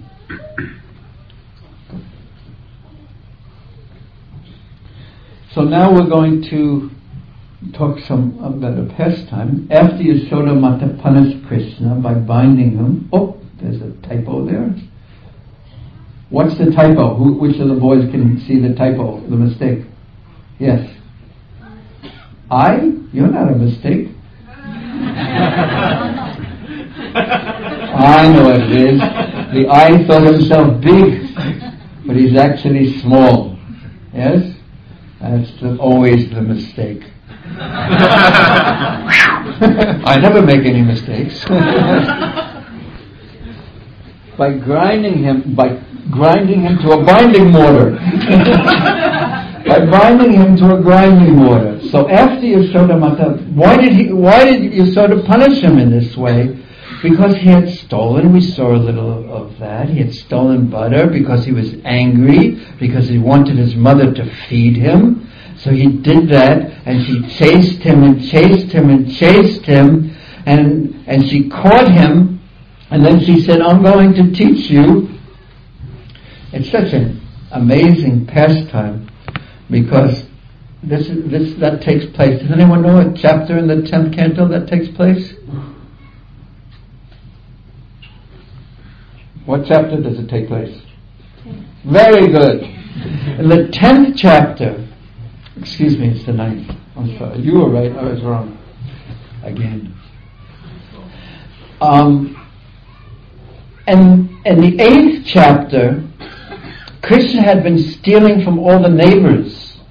So now we're going to talk about a pastime. After Yasoda Mata punished Krishna by binding him. Oh, there's a typo there. What's the typo? Which of the boys can see the typo, the mistake? Yes. I? You're not a mistake. I know what it is. The I thought himself big, but he's actually small. Yes? That's always the mistake. I never make any mistakes. by grinding him to a binding mortar. By binding him to a grinding mortar. So after Yashoda Mata, why did Yashoda punish him in this way? Because he had stolen, we saw a little of that, he had stolen butter because he was angry, because he wanted his mother to feed him. So he did that, and she chased him and chased him and chased him, and she caught him, and then she said, I'm going to teach you. It's such an amazing pastime, because that takes place. Does anyone know what chapter in the 10th canto that takes place? What chapter does it take place? Very good. In the 10th chapter, excuse me, it's the 9th. I'm sorry. You were right, I was wrong. Again. And in the 8th chapter, Krishna had been stealing from all the neighbors.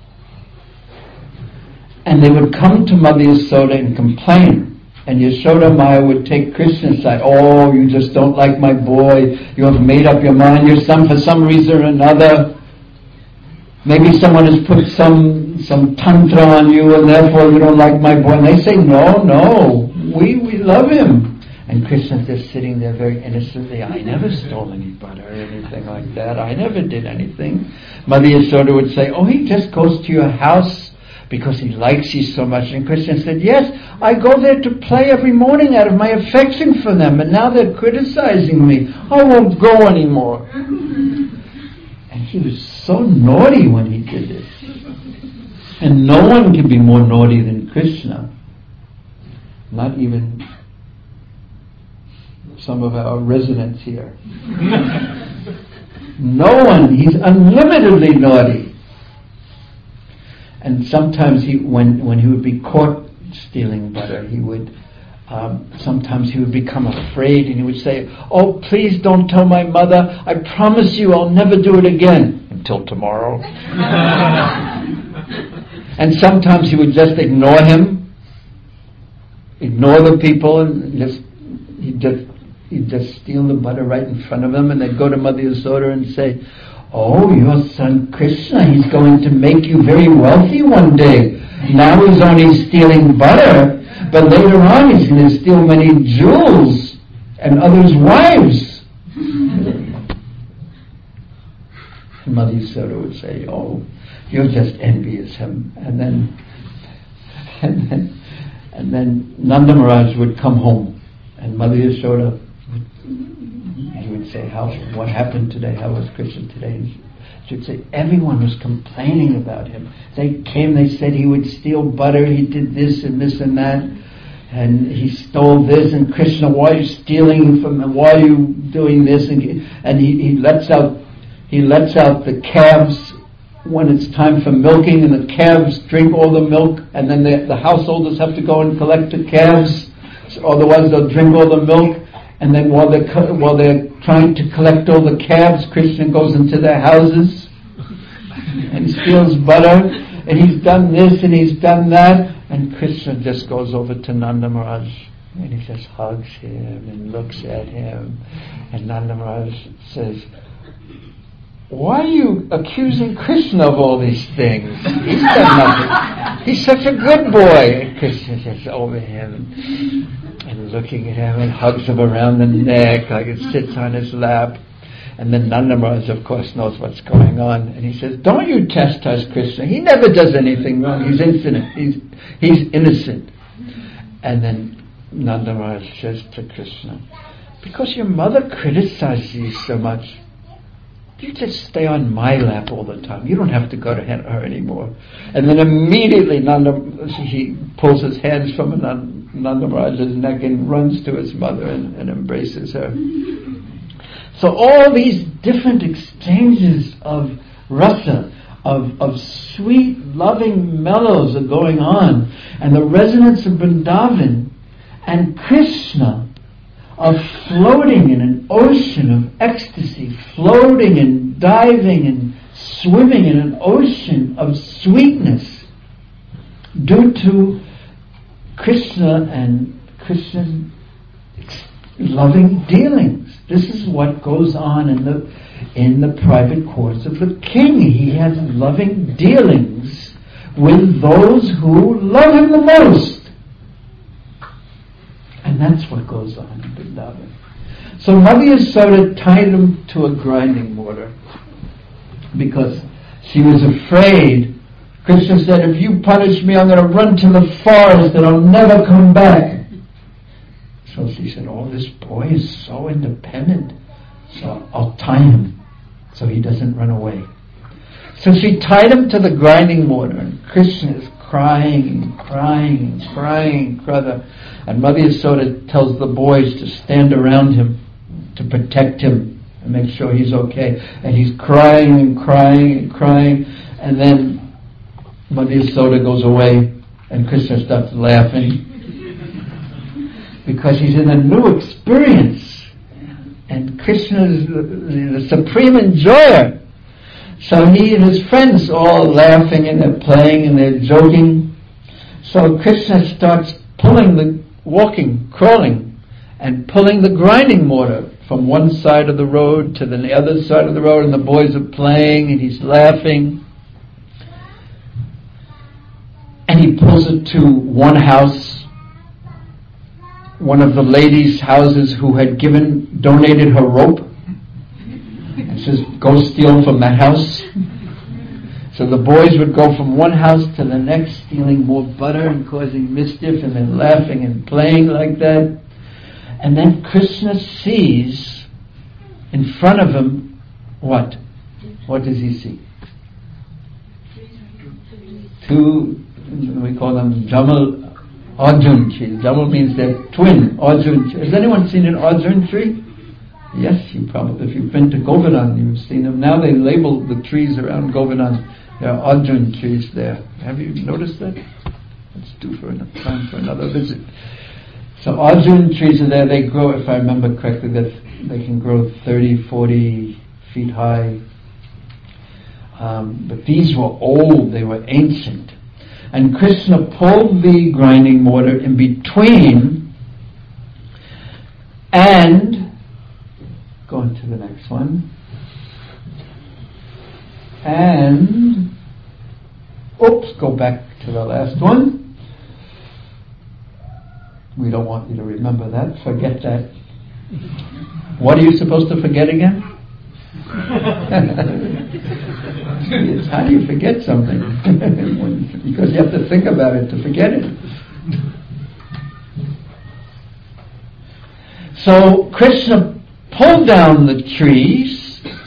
And they would come to Mother Yasoda and complain. And Yashoda Maya would take Krishna's side. Oh, you just don't like my boy. You have made up your mind. Your son, for some reason or another, maybe someone has put some tantra on you, and therefore you don't like my boy. And they say, no, we love him. And Krishna's just sitting there very innocently. I never stole any butter or anything like that. I never did anything. Mother Yashoda would say, oh, he just goes to your house because he likes you so much. And Krishna said, yes, I go there to play every morning out of my affection for them, and now they're criticizing me. I won't go anymore. And he was so naughty when he did this. And no one can be more naughty than Krishna. Not even some of our residents here. No one. He's unlimitedly naughty. And sometimes when he would be caught stealing butter, he would sometimes he would become afraid, and he would say, oh, please don't tell my mother. I promise you I'll never do it again until tomorrow. And sometimes he would just ignore him, ignore the people, and he'd just steal the butter right in front of them, and they'd go to Mother Yasoda and say, oh, your son Krishna, he's going to make you very wealthy one day. Now he's only stealing butter, but later on he's going to steal many jewels and others' wives. And Mother Yasoda would say, oh, you're just envious him. And then Nanda Maharaj would come home, and Mother Yasoda would say, what happened today? How was Krishna today? And she would say, everyone was complaining about him. They came, they said he would steal butter, he did this and this and that, and he stole this, and Krishna, why are you stealing from him? Why are you doing this? And he lets out the calves when it's time for milking, and the calves drink all the milk, and then the householders have to go and collect the calves, otherwise they'll drink all the milk. And then while they're trying to collect all the calves, Krishna goes into their houses and steals butter, and he's done this and he's done that, and Krishna just goes over to Nanda Maharaj and he just hugs him and looks at him, and Nanda Maharaj says, why are you accusing Krishna of all these things? He's done nothing. He's such a good boy. And Krishna sits over him and looking at him and hugs him around the neck like it sits on his lap. And then Nanda Maharaj, of course, knows what's going on. And he says, don't you chastise Krishna. He never does anything wrong. He's infinite. He's innocent. And then Nanda Maharaj says to Krishna, because your mother criticizes you so much, you just stay on my lap all the time. You don't have to go to her anymore. And then immediately he pulls his hands from Nanda Maharaj's neck and runs to his mother and embraces her. So all these different exchanges of rasa, of sweet, loving mellows are going on. And the resonance of Vrindavan and Krishna are floating in an ocean of ecstasy, floating and diving and swimming in an ocean of sweetness due to Krishna and Krishna's loving dealings. This is what goes on in the private courts of the king. He has loving dealings with those who love him the most. And that's what goes on in Vrindavan. So Mother Yasoda tied him to a grinding mortar because she was afraid. Krishna said, if you punish me, I'm going to run to the forest and I'll never come back. So she said, oh, this boy is so independent, so I'll tie him so he doesn't run away. So she tied him to the grinding mortar, and Krishna is crying. And Mother Yasoda tells the boys to stand around him to protect him and make sure he's okay. And he's crying. And then Mother Yasoda goes away and Krishna starts laughing because he's in a new experience. And Krishna is the supreme enjoyer. So he and his friends all laughing and they're playing and they're joking. So Krishna starts crawling and pulling the grinding mortar from one side of the road to the other side of the road, and the boys are playing and he's laughing. And he pulls it to one house, one of the ladies' houses who had donated her rope. And says, go steal from that house. So the boys would go from one house to the next, stealing more butter and causing mischief, and then laughing and playing like that. And then Krishna sees in front of him what? What does he see? Two, we call them Jamal Arjun trees. Jamal means they're twin Arjun trees. Has anyone seen an Arjun tree? Yes, you probably, if you've been to Govardhan, you've seen them. Now they label the trees around Govardhan. There are Arjun trees there. Have you noticed that? Let's do for enough time for another visit. So Arjun trees are there. They grow, if I remember correctly, that they can grow 30, 40 feet high. But these were old. They were ancient. And Krishna pulled the grinding mortar in between and go on to the next one. And go back to the last one. We don't want you to remember that. Forget that. What are you supposed to forget again? It's how do you forget something? Because you have to think about it to forget it. So Krishna pulled down the trees,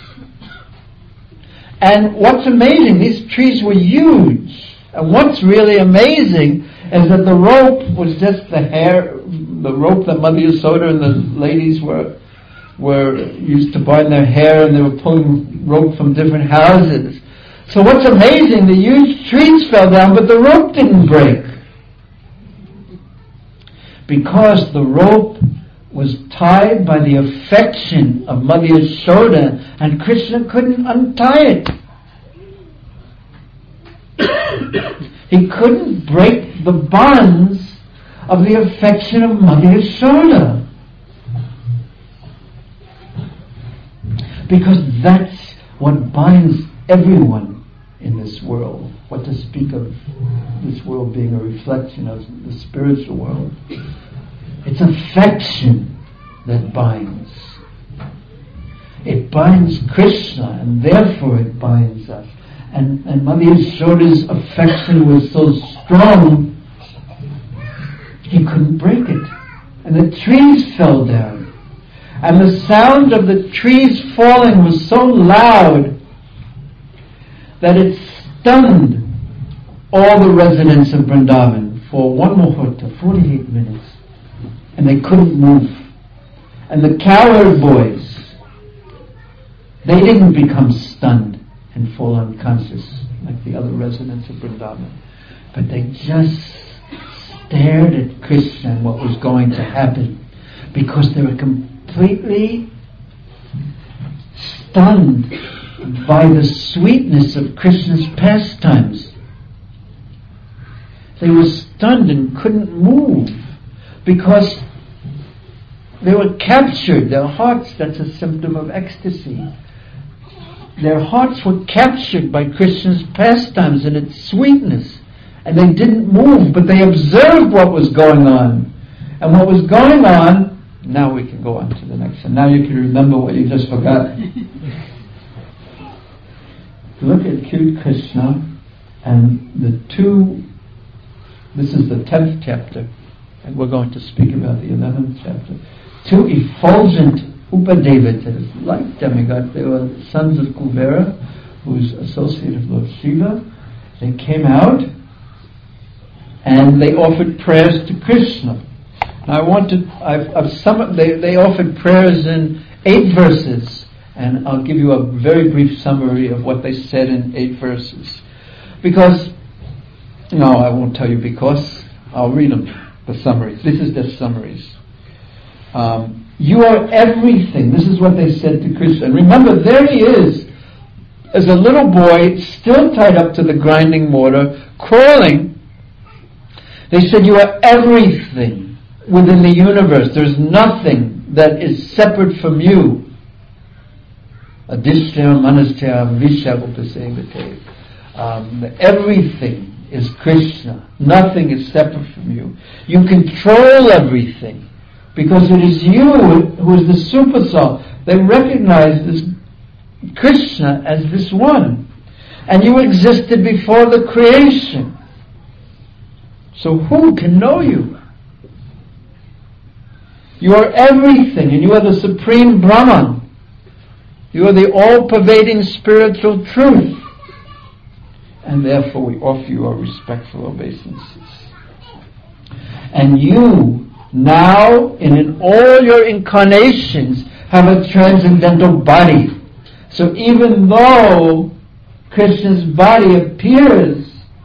and what's amazing, these trees were huge. And what's really amazing is that the rope was just the rope that Mother Yasoda and the ladies were used to bind their hair, and they were pulling rope from different houses. So what's amazing, the huge trees fell down, but the rope didn't break. Because the rope was tied by the affection of Mother Yasoda, and Krishna couldn't untie it. He couldn't break the bonds of the affection of Mother Yasoda. Because that's what binds everyone in this world. What to speak of this world being a reflection of the spiritual world. It's affection that binds. It binds Krishna, and therefore it binds us. And Mother Yasoda's affection was so strong, he couldn't break it. And the trees fell down. And the sound of the trees falling was so loud that it stunned all the residents of Vrindavan for one muhurta, 48 minutes. And they couldn't move. And the cowherd boys, they didn't become stunned and fall unconscious like the other residents of Vrindavan. But they just stared at Krishna and what was going to happen, because they were completely stunned by the sweetness of Krishna's pastimes. They were stunned and couldn't move, because They were captured. Their hearts, that's a symptom of ecstasy. Their hearts were captured by Krishna's pastimes and its sweetness. And they didn't move, but they observed what was going on. And what was going on, now we can go on to the next one. Now you can remember what you just forgot. Look at cute Krishna and the two, this is the 10th chapter, and we're going to speak about the 11th chapter. Two effulgent Upadevatas, like demigods. They were sons of Kuvera, who's associate of Lord Shiva. They came out and they offered prayers to Krishna. Now they offered prayers in 8 verses, and I'll give you a very brief summary of what they said in 8 verses. I won't tell you because, I'll read them, the summaries. This is the summaries. You are everything. This is what they said to Krishna. And remember, there he is, as a little boy, still tied up to the grinding mortar, crawling. They said, you are everything within the universe. There's nothing that is separate from you. Adishtya manastya visha upasevate. Everything is Krishna. Nothing is separate from you. You control everything because it is you who is the super soul. They recognize this Krishna as this one. And you existed before the creation. So who can know you? You are everything, and you are the supreme Brahman. You are the all-pervading spiritual truth. And therefore we offer you our respectful obeisances. And you, now, in all your incarnations, have a transcendental body. So even though Krishna's body appears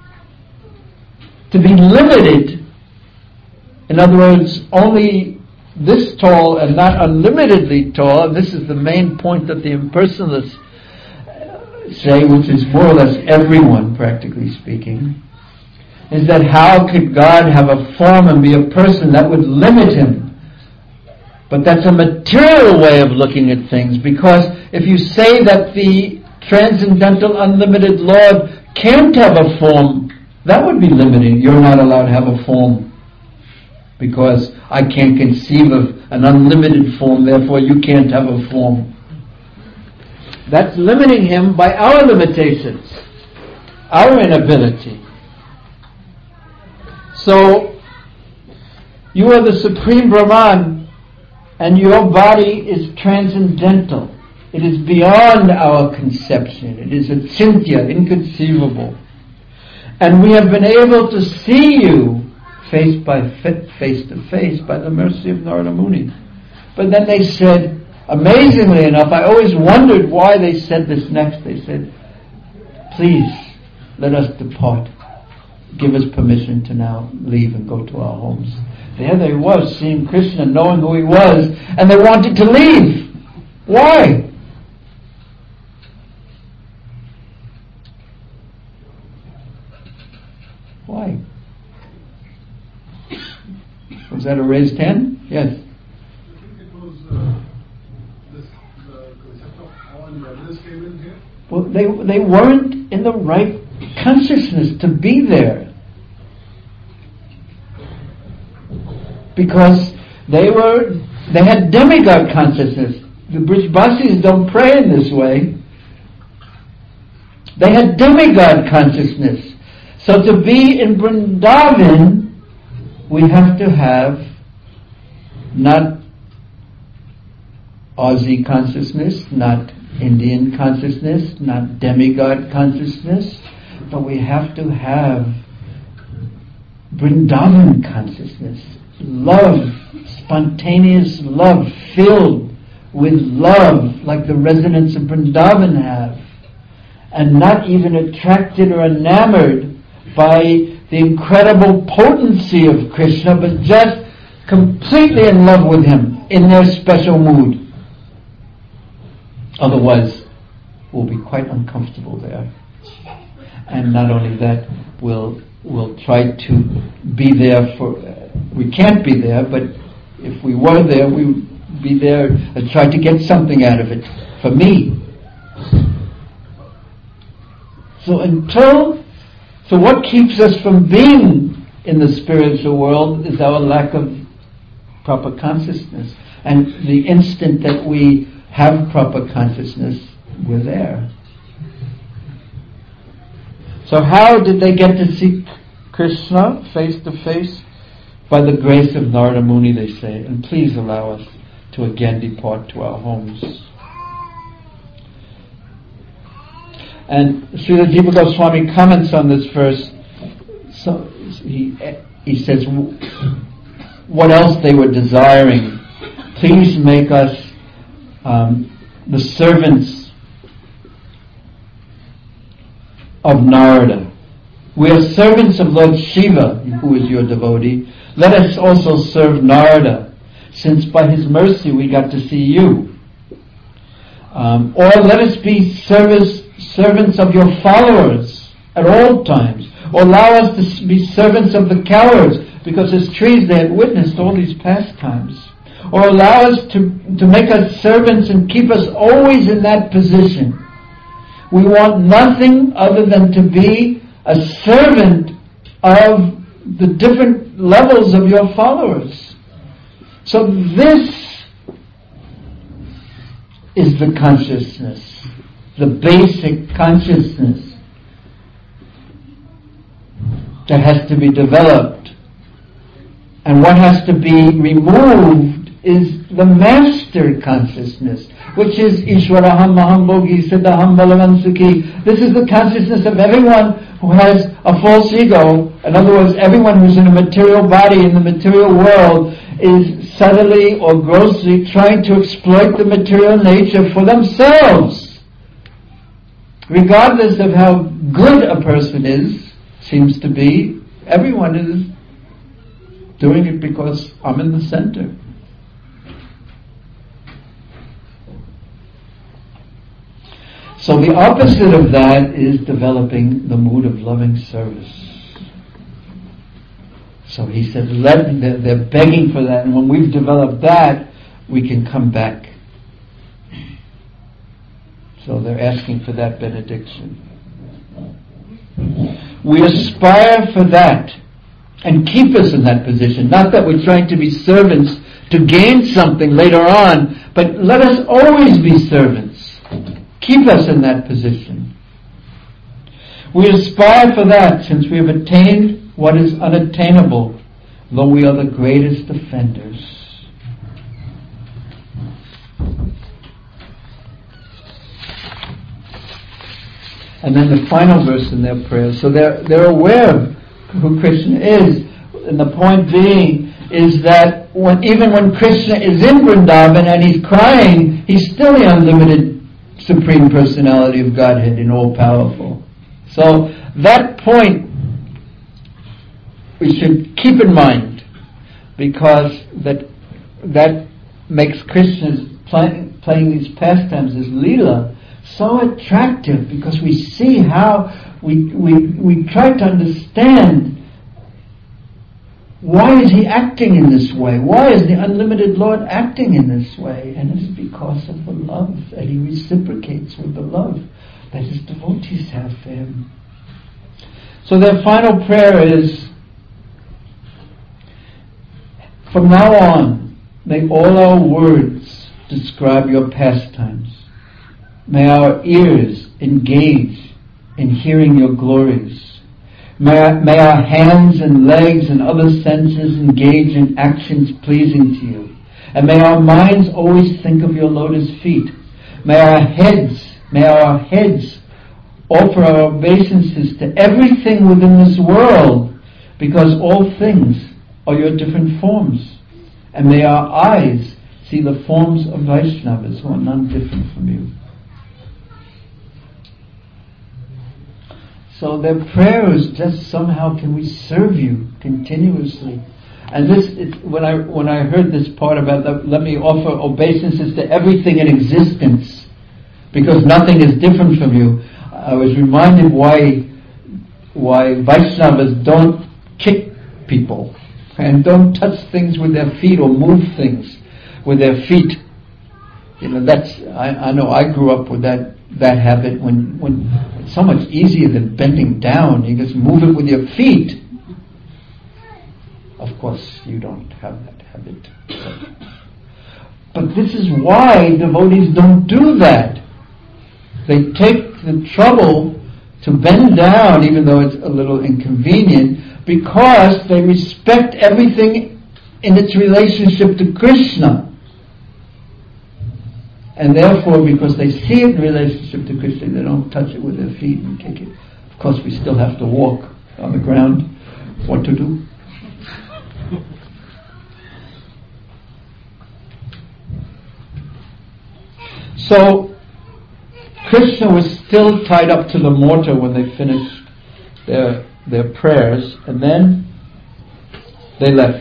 to be limited, in other words, only this tall and not unlimitedly tall, and this is the main point that the impersonalists say, which is more or less everyone, practically speaking, is that how could God have a form and be a person? That would limit him. But that's a material way of looking at things, because if you say that the transcendental unlimited Lord can't have a form, that would be limiting. You're not allowed to have a form because I can't conceive of an unlimited form, therefore you can't have a form. That's limiting him by our limitations, our inability. So, you are the Supreme Brahman, and your body is transcendental. It is beyond our conception. It is achintya, inconceivable. And we have been able to see you face to face by the mercy of Narada Muni. But then they said, amazingly enough, I always wondered why they said this next. They said, please, let us depart. Give us permission to now leave and go to our homes. There they was, seeing Krishna, knowing who he was, and they wanted to leave. Why? Why? Was that a raised hand? Yes. I think it was the concept of awe and reverence came in here. Well, they weren't in the right consciousness to be there. Because they had demigod consciousness. The Brijbasis don't pray in this way. They had demigod consciousness. So to be in Vrindavan, we have to have not Aussie consciousness, not Indian consciousness, not demigod consciousness, but we have to have Vrindavan consciousness. Love, spontaneous love, filled with love, like the residents of Vrindavan have, and not even attracted or enamored by the incredible potency of Krishna, but just completely in love with him in their special mood. Otherwise, we'll be quite uncomfortable there. And not only that, we'll try to be there we can't be there, but If we were there, we would be there and try to get something out of it for me. So what keeps us from being in the spiritual world is our lack of proper consciousness. And the instant that we have proper consciousness, we're there. So how did they get to see Krishna face to face? By the grace of Narada Muni, they say. And please allow us to again depart to our homes. And Srila Jiva Goswami comments on this verse. So he says, what else they were desiring? Please make us the servants of Narada. We are servants of Lord Shiva, who is your devotee. Let us also serve Narada, since by his mercy we got to see you. Or let us be servants of your followers at all times. Or allow us to be servants of the cowards, because as trees they had witnessed all these pastimes. Or allow us to make us servants and keep us always in that position. We want nothing other than to be a servant of the different levels of your followers. So this is the consciousness, the basic consciousness that has to be developed. And what has to be removed is the master consciousness, which is Ishwaraham Mahambogi Siddhaham Balavan Sukhi. This is the consciousness of everyone who has a false ego. In other words, everyone who's in a material body in the material world is subtly or grossly trying to exploit the material nature for themselves. Regardless of how good a person is, seems to be, everyone is doing it because I'm in the center. So the opposite of that is developing the mood of loving service. So he said, they're begging for that, and when we've developed that, we can come back. So they're asking for that benediction. We aspire for that, and keep us in that position. Not that we're trying to be servants to gain something later on, but let us always be servants. Keep us in that position. We aspire for that, since we have attained what is unattainable, though we are the greatest offenders. And then the final verse in their prayer. So they're aware of who Krishna is, and the point being is that even when Krishna is in Vrindavan and he's crying, he's still the unlimited Supreme Personality of Godhead and all-powerful. So that point we should keep in mind, because that makes Krishna's playing these pastimes as Leela so attractive, because we see how we try to understand, why is he acting in this way? Why is the unlimited Lord acting in this way? And it's because of the love, and he reciprocates with the love that his devotees have for him. So their final prayer is, from now on, may all our words describe your pastimes. May our ears engage in hearing your glories. May our hands and legs and other senses engage in actions pleasing to you. And may our minds always think of your lotus feet. May our heads offer our obeisances to everything within this world, because all things are your different forms. And may our eyes see the forms of Vaishnavas who are none different from you. So their prayer is just, somehow can we serve you continuously. And when I heard this part about let me offer obeisances to everything in existence, because nothing is different from you, I was reminded why Vaishnavas don't kick people. And don't touch things with their feet or move things with their feet. That's, I know I grew up with that habit when it's so much easier than bending down. You just move it with your feet. Of course, you don't have that habit. But this is why devotees don't do that. They take the trouble to bend down, even though it's a little inconvenient, because they respect everything in its relationship to Krishna. And therefore, because they see it in relationship to Krishna, they don't touch it with their feet and kick it. Of course, we still have to walk on the ground. What to do? So, Krishna was still tied up to the mortar when they finished their prayers, and then they left.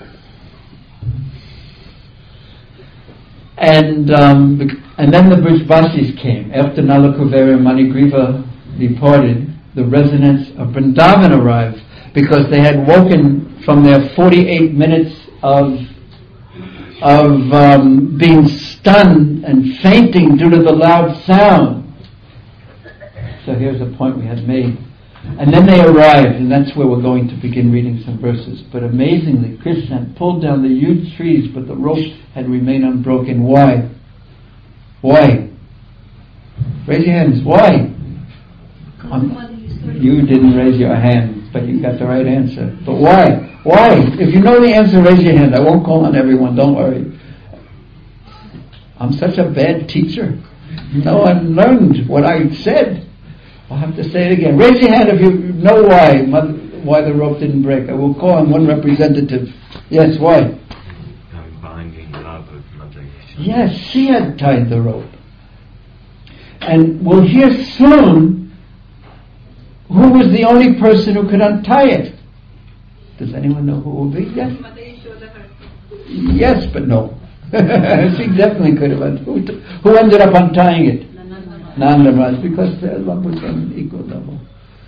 And then the Brijvasis came. After Nalakuvera and Manigriva departed, the residents of Vrindavan arrived, because they had woken from their 48 minutes of being stunned and fainting due to the loud sound. So here's a point we had made. And then they arrived, and that's where we're going to begin reading some verses. But amazingly, Krishna had pulled down the huge trees, but the ropes had remained unbroken. Why? Why? Raise your hands. Why? You didn't raise your hand, but you got the right answer. But why? Why? If you know the answer, raise your hand. I won't call on everyone, don't worry. I'm such a bad teacher. No one learned what I said. I'll have to say it again. Raise your hand if you know why the rope didn't break. I will call on one representative. Yes, why? Binding love of Mother. Yes, she had tied the rope. And we'll hear soon who was the only person who could untie it. Does anyone know who it will be? Yes? Yes, but no. She definitely could have. Who ended up untying it? Nanda Maharaj, because their love was on an equal level.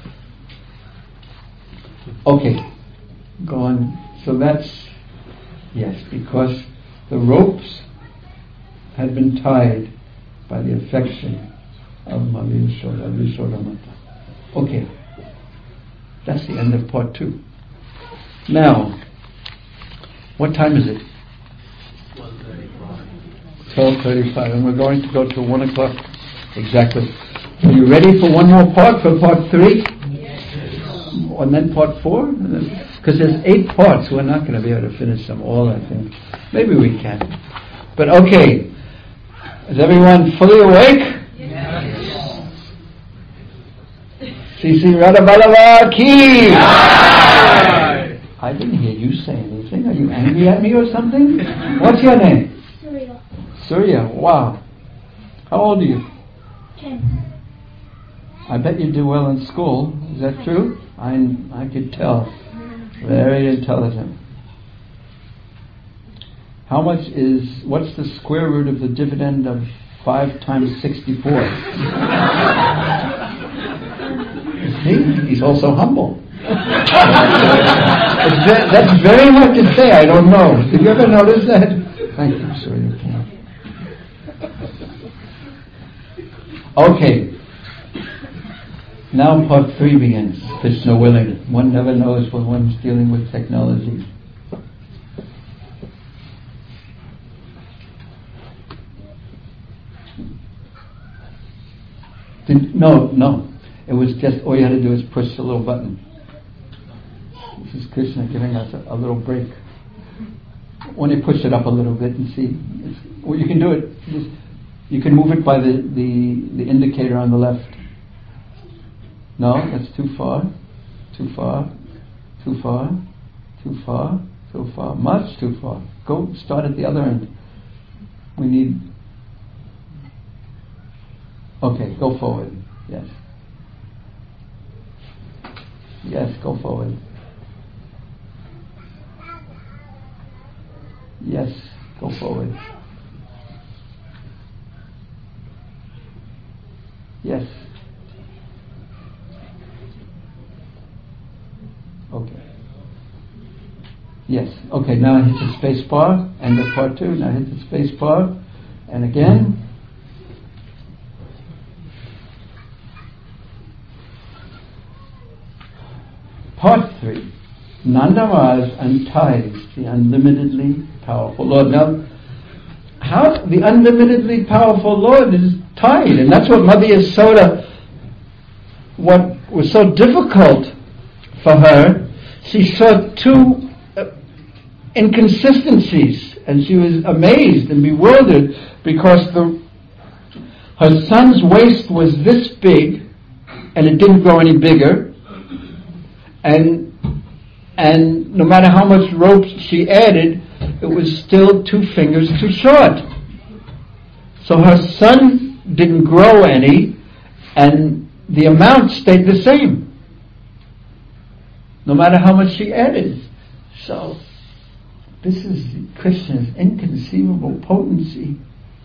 Okay, go on. So that's, yes, because the ropes had been tied by the affection of Yashoda Mata. Okay, that's the end of part 2. Now, what time is it? 12:35, and we're going to go to 1 o'clock. Exactly. Are you ready for one more part, for part 3? Yes. And then part 4? Because there's 8 parts. We're not going to be able to finish them all, I think. Maybe we can. But okay. Is everyone fully awake? Yes. C.C. Radhaballabha ki! I didn't hear you say anything. Are you angry at me or something? What's your name? Surya. Surya. Wow. How old are you? 10. I bet you do well in school. Is that true? I could tell. Very intelligent. What's the square root of the dividend of 5 times 64? See? He's also humble. That's very hard to say. I don't know. Did you ever notice that? Thank you, Surya. Okay. Now part 3 begins. Krishna willing. One never knows when one's dealing with technology. No. It was just, all you had to do is push the little button. This is Krishna giving us a little break. When you push it up a little bit and see, you can do it. You can move it by the indicator on the left. No, that's too far. Too far. Much too far. Go start at the other end. We need... Okay, go forward. Yes. Yes, go forward. Yes, go forward. Yes. Okay. Yes. Okay, now hit the space bar, end of part 2. Now hit the space bar, and again. Part 3. Nanda Maharaj unties the unlimitedly powerful Lord. Now, how the unlimitedly powerful Lord is tied, and that's what Mother Yasoda, what was so difficult for her, she saw 2 inconsistencies, and she was amazed and bewildered because her son's waist was this big, and it didn't grow any bigger, and no matter how much rope she added, it was still 2 fingers too short. So her son didn't grow any, and the amount stayed the same, no matter how much she added. So this is Krishna's inconceivable potency.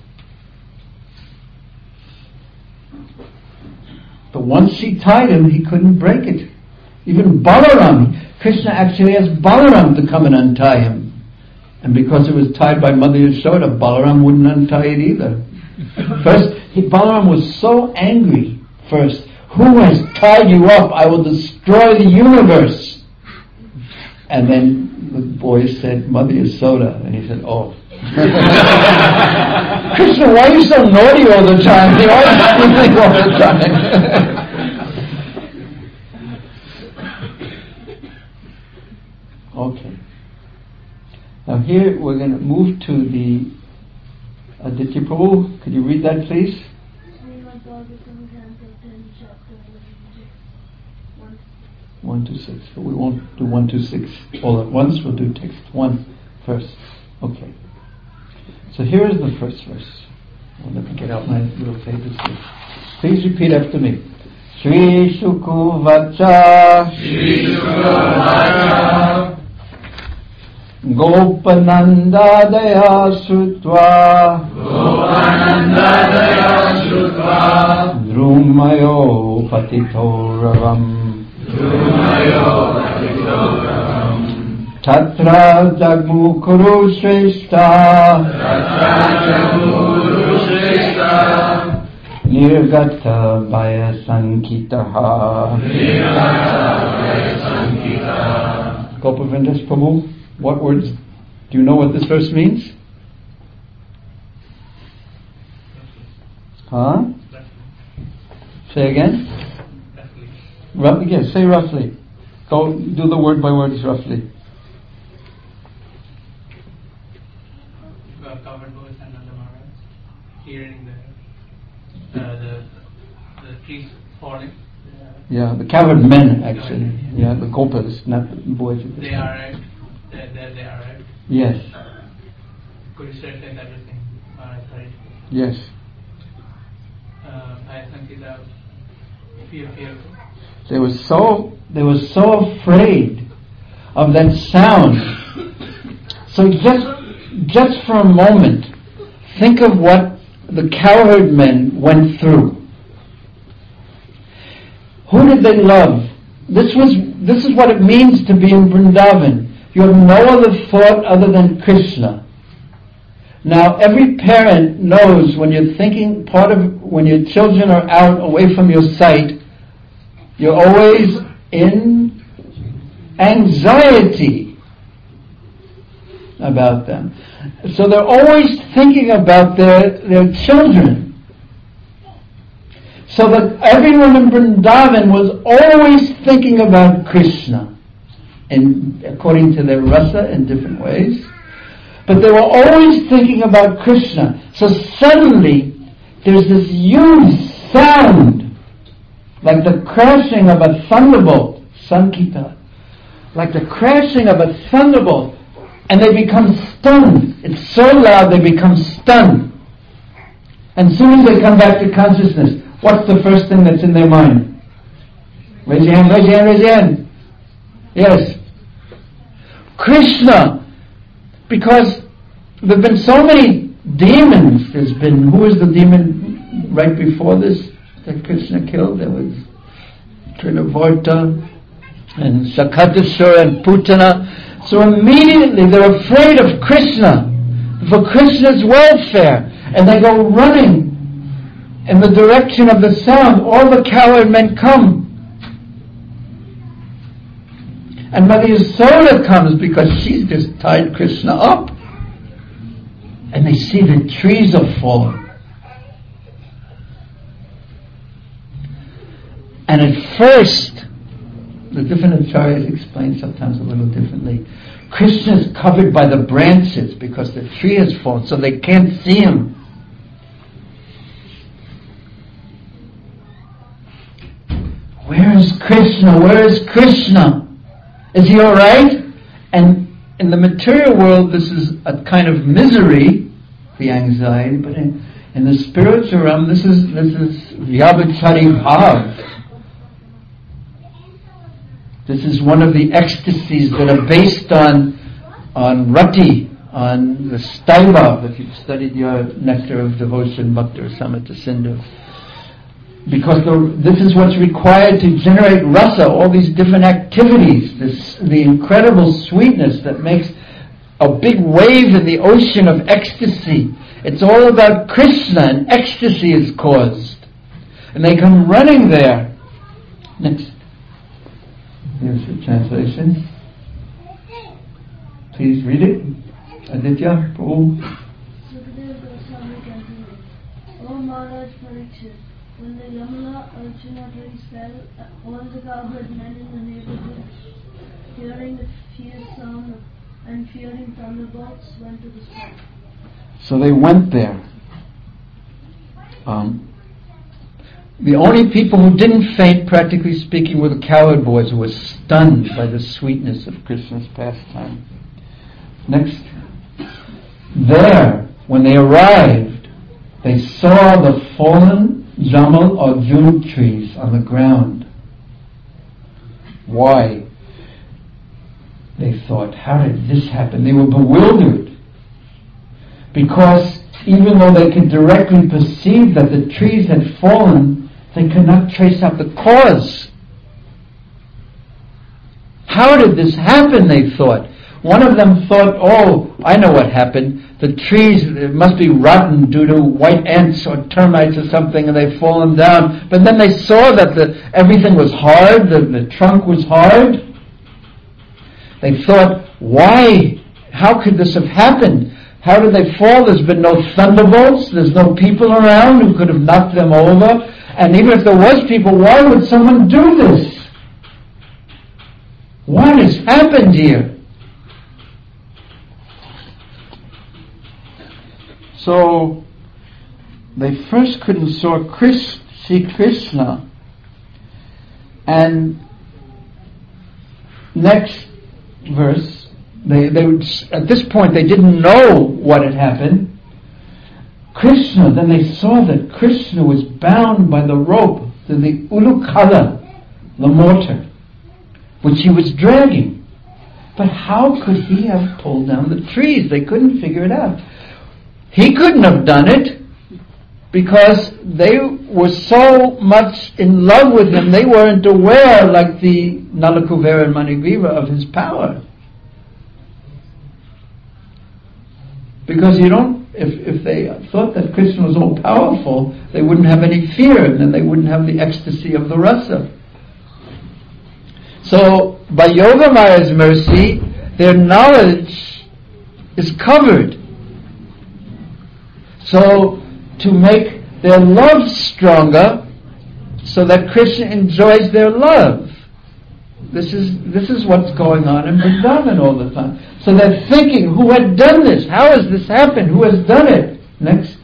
But once she tied him, he couldn't break it. Even Balaram, Krishna actually asked Balaram to come and untie him. And because it was tied by Mother Yasoda, Balaram wouldn't untie it either. First, Balaram was so angry first. Who has tied you up? I will destroy the universe. And then the boy said, Mother Yasoda. And he said, oh. Krishna, why are you so naughty all the time? You always think all the time. Okay. Now here we're going to move to the Aditya Prabhu. Could you read that, please? Srimad Bhagavatam, Canto 10, Chapter 1 to 6. So we won't do 1 to 6 all at once. We'll do text 1 first. Okay. So here is the first verse. Well, let me get out my little papers here. Please repeat after me. Shri Shuku Vacha Gopananda Daya Shrutva Dhrumayo Patito Ravam Tatra Jagmu Kuru Shrestha Nirgata Vaya Sankitaha. Gopavindas Prabhu, what words? Do you know what this verse means? Huh? Say again? Roughly. Yes, say roughly. Go do the word by words roughly. Covered boys and Nanda Maharaj, hearing the trees falling. Yeah, the covered men actually. Yeah, the gopas, not the boys. They are right. They are right. Yes. Could you say everything? Sorry. Yes. I think it's fearful. They were so afraid of that sound. So just for a moment, think of what the cowherd men went through. Who did they love? This is what it means to be in Vrindavan. You have no other thought other than Krishna. Now, every parent knows when you're thinking, when your children are out away from your sight, you're always in anxiety about them. So they're always thinking about their children. So that everyone in Vrindavan was always thinking about Krishna, according to their rasa in different ways. But they were always thinking about Krishna. So suddenly, there's this huge sound, like the crashing of a thunderbolt, Sankita, like the crashing of a thunderbolt, and they become stunned. It's so loud they become stunned. And as soon as they come back to consciousness, what's the first thing that's in their mind? Raise your hand, raise your hand, raise your hand. Yes. Krishna. Because there have been so many demons. There's been, who was the demon right before this that Krishna killed? There was Trinavarta and Sakadasura and Putana. So immediately they're afraid of Krishna, for Krishna's welfare, and they go running in the direction of the sound. All the cowherd men come. And Mother Yasoda comes because she's just tied Krishna up. And they see the trees are falling. And at first, the different acharyas explain sometimes a little differently. Krishna is covered by the branches because the tree has fallen, so they can't see him. Where is Krishna? Where is Krishna? Is he alright? And in the material world, this is a kind of misery, the anxiety, but in the spiritual realm, this is Vyabhichari Bhav. This is one of the ecstasies that are based on rati, on the staiva, if you've studied your Nectar of Devotion, Bhakti Rasamrita Sindhu. Because this is what's required to generate rasa, all these different activities, the incredible sweetness that makes a big wave in the ocean of ecstasy. It's all about Krishna, and ecstasy is caused. And they come running there. Next. Here's the translation. Please read it. Aditya, Prabhu. Sukadeva Goswami continued. O Maharaj Parikshit, when the Yamuna Arjuna trees fell, all the cowherd men in the neighborhood, hearing the fierce sound and fearing thunderbolts, went to the spot. So they went there. The only people who didn't faint, practically speaking, were the cowherd boys who were stunned by the sweetness of Krishna's pastime. Next. There, when they arrived, they saw the fallen Jamal or jute trees on the ground. Why? They thought, how did this happen? They were bewildered. Because even though they could directly perceive that the trees had fallen, they could not trace out the cause. How did this happen, they thought. One of them thought, oh, I know what happened. The trees must be rotten due to white ants or termites or something, and they've fallen down. But then they saw that everything was hard, the trunk was hard. They thought, why? How could this have happened? How did they fall? There's been no thunderbolts. There's no people around who could have knocked them over. And even if there was people, why would someone do this? What has happened here? So, they first couldn't see Krishna. And next verse, they at this point they didn't know what had happened. Krishna, then they saw that Krishna was bound by the rope to the Ulukala, the mortar, which he was dragging. But how could he have pulled down the trees? They couldn't figure it out. He couldn't have done it because they were so much in love with him, they weren't aware, like the Nalakuvera and Manigriva, of his power. Because if they thought that Krishna was all powerful, they wouldn't have any fear, and then they wouldn't have the ecstasy of the rasa. So, by Yogamaya's mercy, their knowledge is covered. So, to make their love stronger, so that Krishna enjoys their love. This is what's going on in Vrindavan all the time. So they're thinking, who had done this? How has this happened? Who has done it? Next.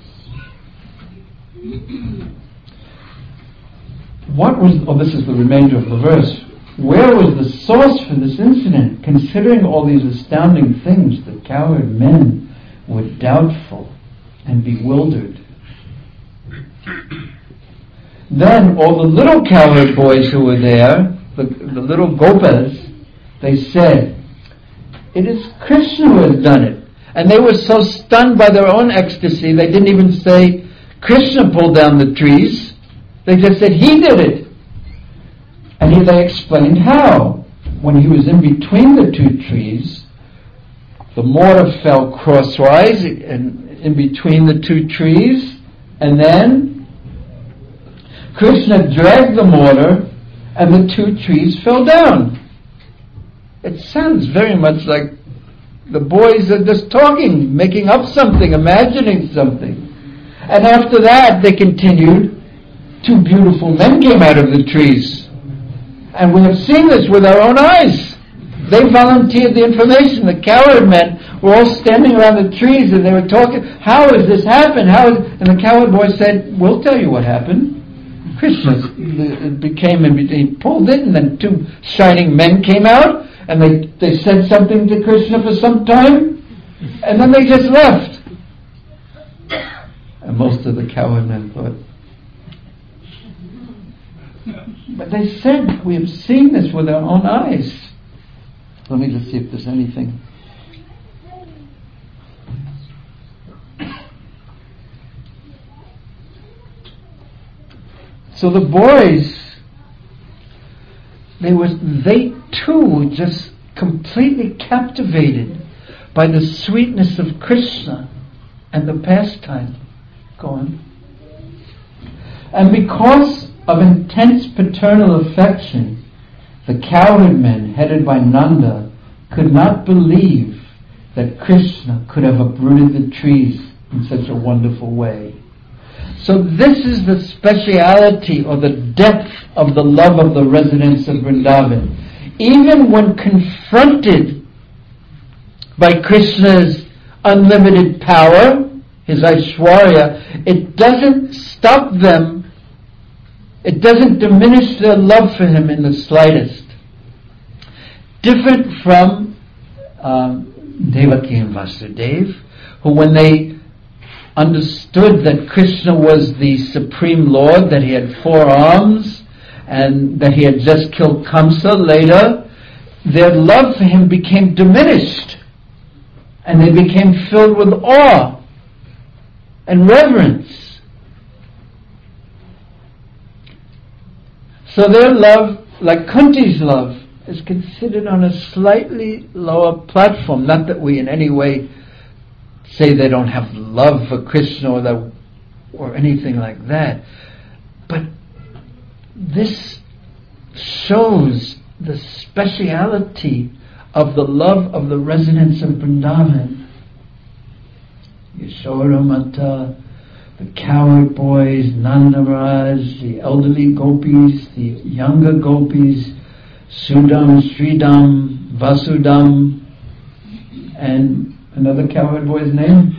This is the remainder of the verse. Where was the source for this incident? Considering all these astounding things, the cowherd men were doubtful and bewildered. Then all the little cowherd boys who were there, the little gopas, they said, it is Krishna who has done it. And they were so stunned by their own ecstasy, they didn't even say, Krishna pulled down the trees. They just said, he did it. And they explained how. When he was in between the two trees, The mortar fell crosswise in between the two trees, and then Krishna dragged the mortar and the two trees fell down. It sounds very much like the boys are just talking, making up something, imagining something. And after that, they continued. Two beautiful men came out of the trees. And we have seen this with our own eyes. They volunteered the information. The cowherd men were all standing around the trees and they were talking, how has this happened? And the cowherd boy said, we'll tell you what happened. Krishna he pulled it, and then two shining men came out, and they said something to Krishna for some time, and then they just left. And most of the cowherd men thought, but they said, we have seen this with our own eyes. Let me just see if there's anything. So the boys, they too were just completely captivated by the sweetness of Krishna and the pastime. Go on. And because of intense paternal affection, the cowherd men, headed by Nanda, could not believe that Krishna could have uprooted the trees in such a wonderful way. So this is the speciality or the depth of the love of the residents of Vrindavan. Even when confronted by Krishna's unlimited power, his Aishwarya, it doesn't stop them, it doesn't diminish their love for him in the slightest. Different from Devaki and Vasudeva, who when they understood that Krishna was the Supreme Lord, that he had 4 arms, and that he had just killed Kamsa later, their love for him became diminished, and they became filled with awe and reverence. So their love, like Kunti's love, is considered on a slightly lower platform. Not that we in any way say they don't have love for Krishna or anything like that, but this shows the speciality of the love of the residents of Vrindavan. Yashoda Mata, the cowherd boys, Nanda Maharaj, the elderly gopis, the younger gopis, Sudam, Sridam, Vasudam, and another cowherd boy's name?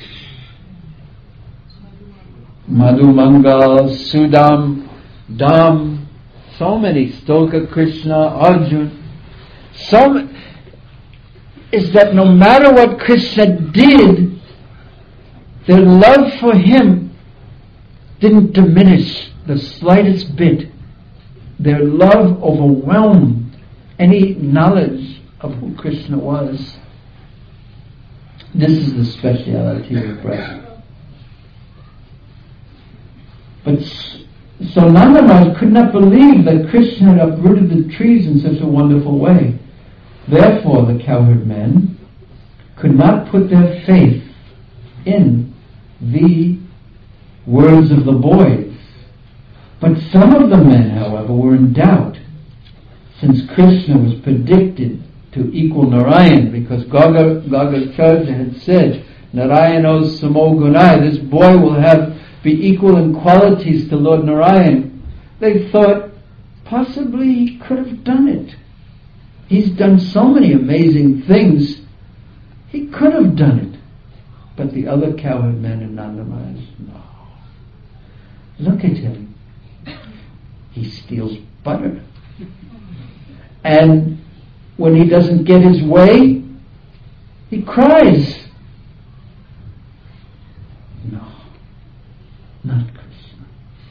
Madhu Mangal, Sudam, Dam, so many, Stoka Krishna, Arjun. Is that no matter what Krishna did, their love for him didn't diminish the slightest bit. Their love overwhelmed any knowledge of who Krishna was. This is the speciality of Brahma. But so Nanda Maharaj could not believe that Krishna had uprooted the trees in such a wonderful way. Therefore, the cowherd men could not put their faith in the words of the boys. But some of the men, however, were in doubt, since Krishna was predicted to equal Narayan, because Gagacharya had said, Narayano's Samo Gunai, this boy will be equal in qualities to Lord Narayan. They thought, possibly he could have done it. He's done so many amazing things, he could have done it. But the other cowherd men in Nanda Maharaj, no. Look at him. He steals butter. And when he doesn't get his way, he cries. No, not Krishna.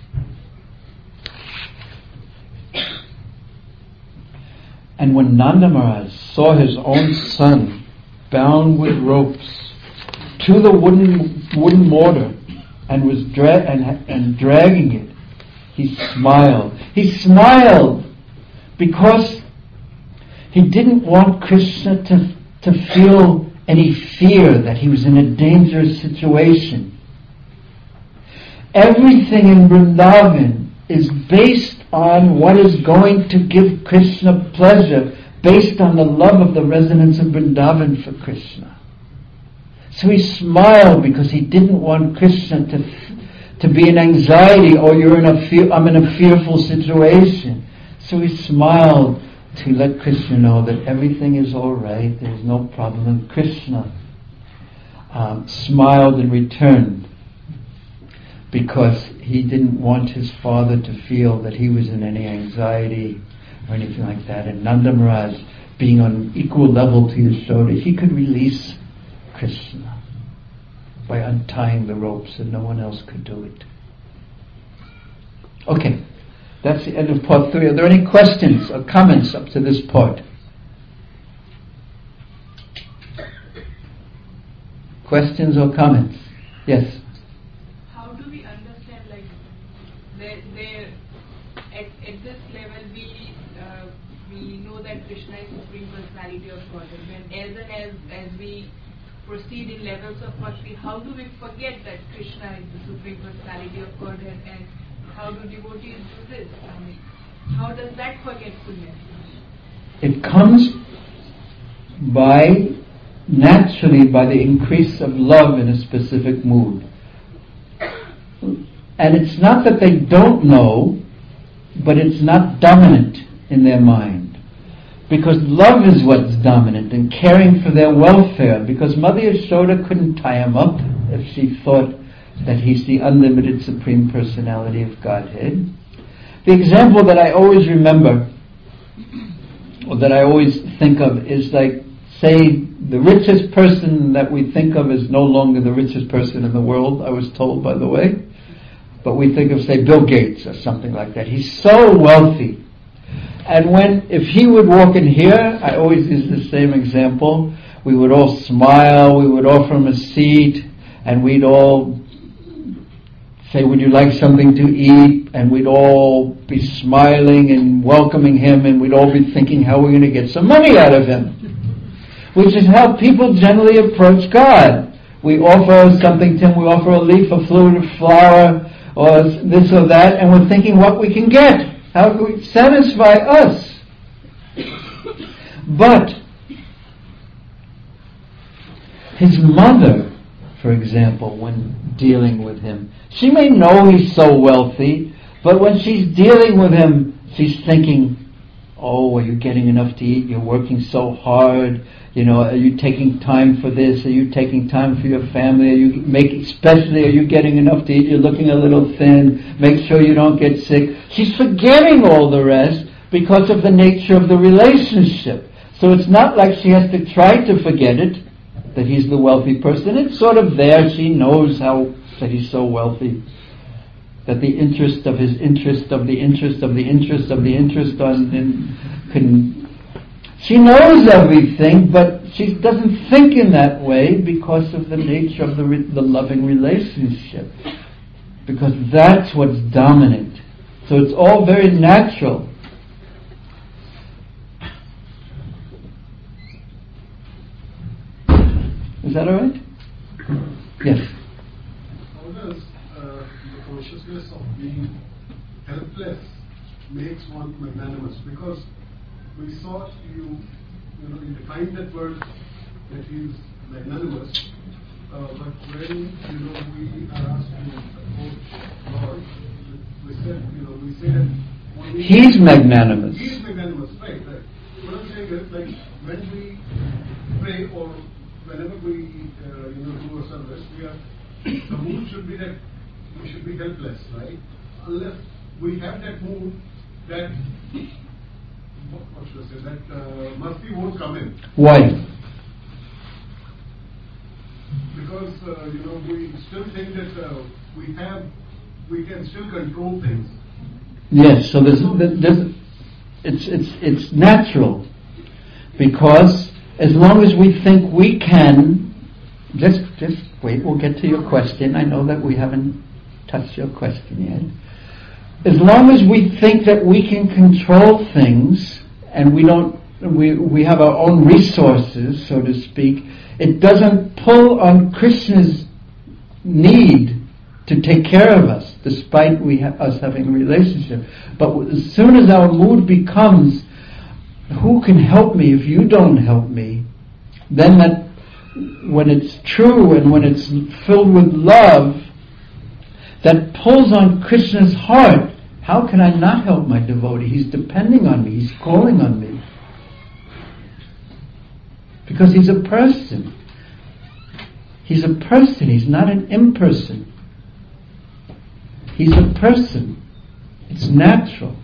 And when Nanda Maharaj saw his own son bound with ropes to the wooden mortar and was dragging it, he smiled. He smiled because he didn't want Krishna to feel any fear that he was in a dangerous situation. Everything in Vrindavan is based on what is going to give Krishna pleasure, based on the love of the residents of Vrindavan for Krishna. So he smiled because he didn't want Krishna to be in anxiety, or I'm in a fearful situation. So he smiled to let Krishna know that everything is all right, there's no problem. And Krishna smiled in return, because he didn't want his father to feel that he was in any anxiety or anything like that. And Nanda Maharaj, being on equal level to Yashoda, he could release Krishna by untying the ropes, and no one else could do it. Okay, that's the end of part 3. Are there any questions or comments up to this part? Questions or comments? Yes. How do we understand, like, at this level we know that Krishna is Supreme Personality of Godhead, and as we proceed in levels of bhakti, how do we forget that Krishna is the Supreme Personality of Godhead, and how do devotees do this? I mean, how does that forgetfulness? It comes naturally by the increase of love in a specific mood. And it's not that they don't know, but it's not dominant in their mind. Because love is what's dominant, and caring for their welfare. Because Mother Yashoda couldn't tie him up if she thought that he's the unlimited Supreme Personality of Godhead. The example that I always remember, or that I always think of, is like, say, the richest person that we think of is no longer the richest person in the world, I was told, by the way. But we think of, say, Bill Gates or something like that. He's so wealthy. And if he would walk in here, I always use the same example, we would all smile, we would offer him a seat, and we'd all say, would you like something to eat? And we'd all be smiling and welcoming him, and we'd all be thinking how we're going to get some money out of him. Which is how people generally approach God. We offer something to him, we offer a leaf, a fluid, a flower, or this or that, and we're thinking what we can get. How can we satisfy us? But his mother, for example, when dealing with him, she may know he's so wealthy, but when she's dealing with him, she's thinking, oh, are you getting enough to eat? You're working so hard. Are you taking time for this? Are you taking time for your family? Are you getting enough to eat? You're looking a little thin. Make sure you don't get sick. She's forgetting all the rest because of the nature of the relationship. So it's not like she has to try to forget it, that he's the wealthy person. It's sort of there. She knows that he's so wealthy, that the interest of his interest of the interest of the interest of the interest she knows everything, but she doesn't think in that way because of the nature of the loving relationship. Because that's what's dominant. So it's all very natural. Is that alright? Yes. How does the consciousness of being helpless makes one magnanimous? Because we saw you defined that word that he is magnanimous, but when we are asked to approach God, we say that he's magnanimous. He's magnanimous, right? What I'm saying is, like, when we pray or whenever we do a service, the mood should be that we should be helpless, right? Unless we have that mood, that what should I say? That mercy won't come in. Why? Because we still think that we can still control things. Yes. So it's natural, because as long as we think we can, just wait. We'll get to your question. I know that we haven't touched your question yet. As long as we think that we can control things, and we don't we have our own resources, so to speak, it doesn't pull on Krishna's need to take care of us, despite us having a relationship. But as soon as our mood becomes, who can help me if you don't help me, then that, when it's true and when it's filled with love, that pulls on Krishna's heart. How can I not help my devotee? He's depending on me, he's calling on me. Because he's a person. He's a person, he's not an imperson. He's a person. It's natural.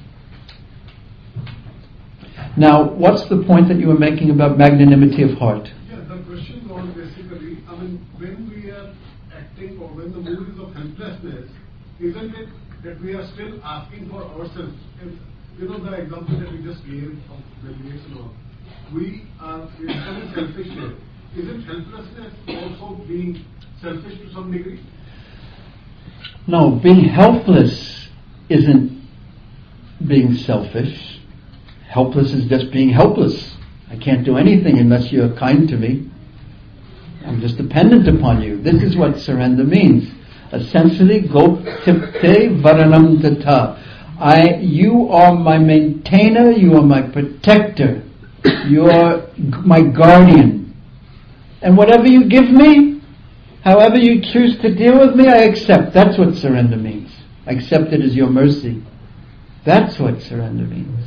Now, what's the point that you were making about magnanimity of heart? Yeah, the question was basically, when we are acting or when the mood is of helplessness, isn't it that we are still asking for ourselves? And, the example that we just gave of meditation, we are becoming selfish here. Isn't helplessness also being selfish to some degree? No, being helpless isn't being selfish. Helpless is just being helpless. I can't do anything unless you're kind to me. I'm just dependent upon you. This is what surrender means. Essentially, goptipte varanam tata. You are my maintainer, you are my protector, you are my guardian. And whatever you give me, however you choose to deal with me, I accept. That's what surrender means. I accept it as your mercy. That's what surrender means.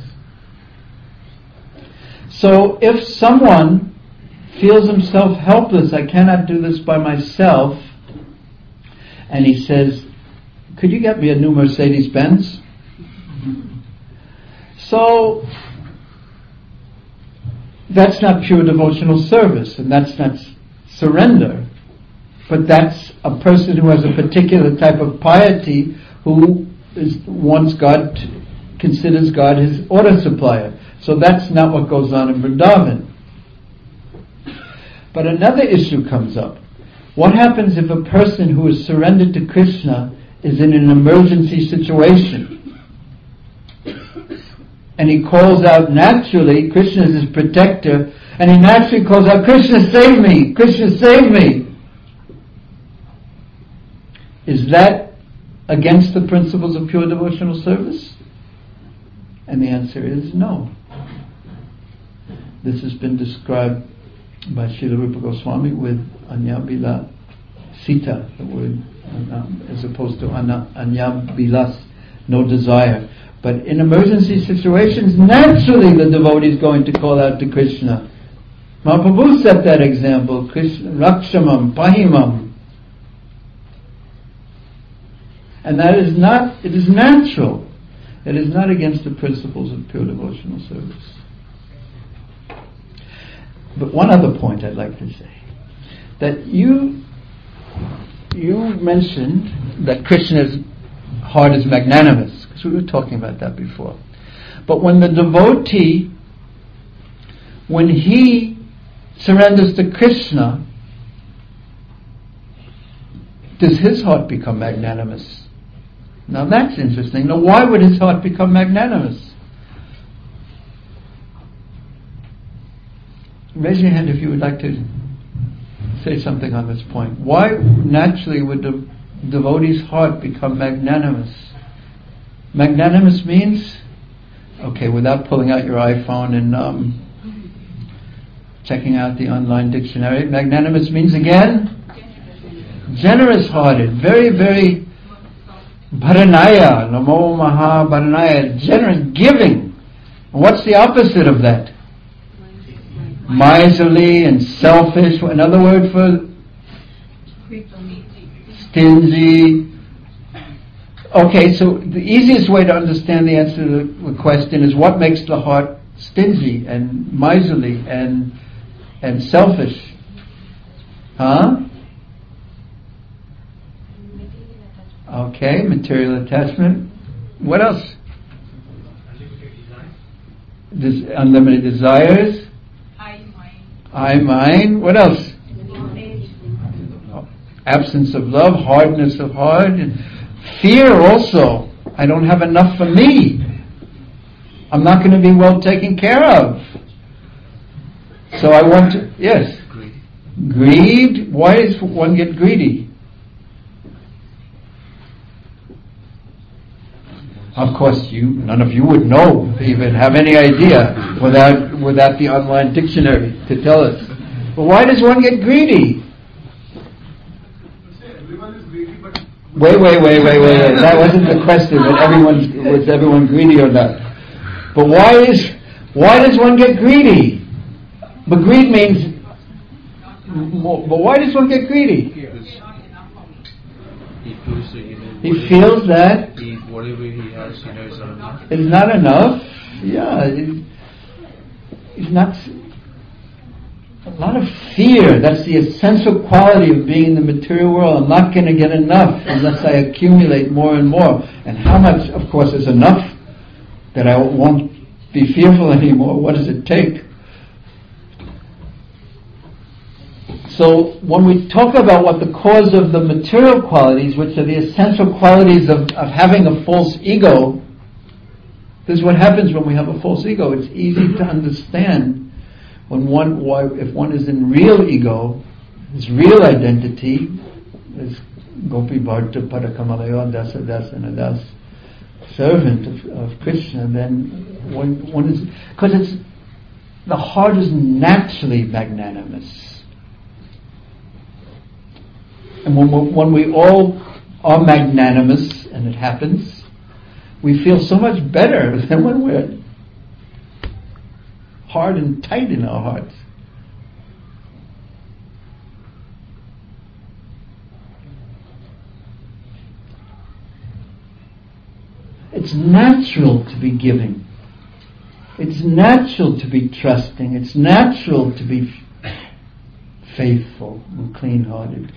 So if someone feels himself helpless, I cannot do this by myself, and he says, could you get me a new Mercedes-Benz? So that's not pure devotional service, and that's not surrender. But that's a person who has a particular type of piety who wants God, considers God his order supplier. So that's not what goes on in Vrindavan. But another issue comes up. What happens if a person who is surrendered to Krishna is in an emergency situation? And he calls out naturally, Krishna is his protector, and he naturally calls out, Krishna save me! Krishna save me! Is that against the principles of pure devotional service? And the answer is no. This has been described by Srila Rupa Goswami with Anyabila Sita, the word, as opposed to Anyabilas, no desire. But in emergency situations, naturally the devotee is going to call out to Krishna. Mahaprabhu set that example, Krishna, Rakshamam, Pahimam. And that is not, it is natural. It is not against the principles of pure devotional service. But one other point I'd like to say, that you mentioned that Krishna's heart is magnanimous, because we were talking about that before. But when the devotee, when he surrenders to Krishna, does his heart become magnanimous? Now that's interesting. Now why would his heart become magnanimous? Raise your hand if you would like to say something on this point. Why naturally would the devotee's heart become magnanimous? Magnanimous means, okay, without pulling out your iPhone and checking out the online dictionary, magnanimous means again, generous-hearted, very, very bharanaya, namo maha bharanaya, generous, giving. What's the opposite of that? Miserly and selfish. Another word for stingy. Okay, so the easiest way to understand the answer to the question is what makes the heart stingy and miserly and selfish? Huh? Okay, material attachment. What else? Unlimited desires. I, mine. What else? Absence of love, hardness of heart, and fear also. I don't have enough for me. I'm not going to be well taken care of. So I want to, yes. Greed. Why does one get greedy? Of course, none of you would know, even have any idea, without the online dictionary to tell us. But why does one get greedy? Everyone is greedy, but Wait. That wasn't the question. But was everyone greedy or not? But why does one get greedy? But greed means. But why does one get greedy? He feels that whatever he has, is not enough. it's not enough. Yeah, it's not. A lot of fear. That's the essential quality of being in the material world. I'm not going to get enough unless I accumulate more and more. And how much, of course, is enough that I won't be fearful anymore? What does it take? So when we talk about what the cause of the material qualities, which are the essential qualities of having a false ego, this is what happens when we have a false ego. It's easy to understand if one is in real ego, his real identity, is Gopi Bharta Parakamalayo Dasa Dasana Das, servant of Krishna, then one is, because the heart is naturally magnanimous. And when we all are magnanimous, and it happens, we feel so much better than when we're hard and tight in our hearts. It's natural to be giving. It's natural to be trusting. It's natural to be faithful and clean-hearted.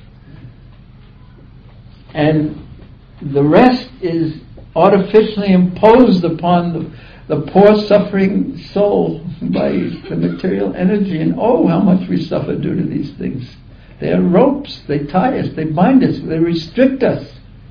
And the rest is artificially imposed upon the poor suffering soul by the material energy. And how much we suffer due to these things. They are ropes, they tie us, they bind us, they restrict us.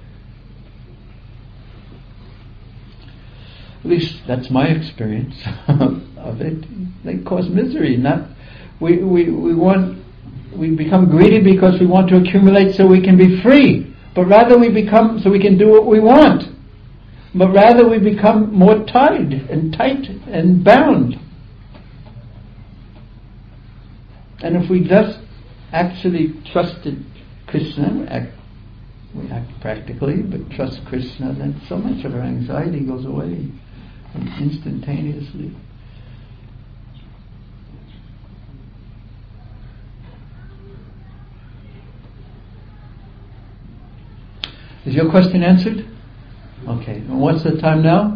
At least that's my experience of it. They cause misery. We become greedy because we want to accumulate so we can be free. But rather we become so we can do what we want. But rather we become more tied and tight and bound. And if we just actually trusted Krishna, we act practically, but trust Krishna, then so much of our anxiety goes away instantaneously. Is your question answered? Okay. And what's the time now?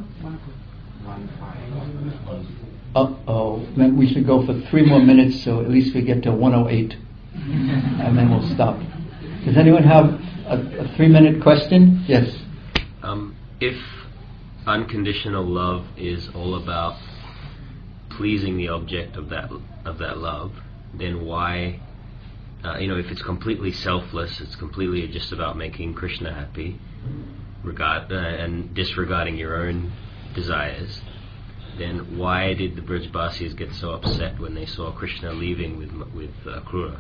1:05. Then we should go for 3 more minutes, so at least we get to 1:08, and then we'll stop. Does anyone have a 3-minute question? Yes. If unconditional love is all about pleasing the object of that love, then why? If it's completely selfless, it's completely just about making Krishna happy, and disregarding your own desires, then why did the Brajbasis get so upset when they saw Krishna leaving with Krura?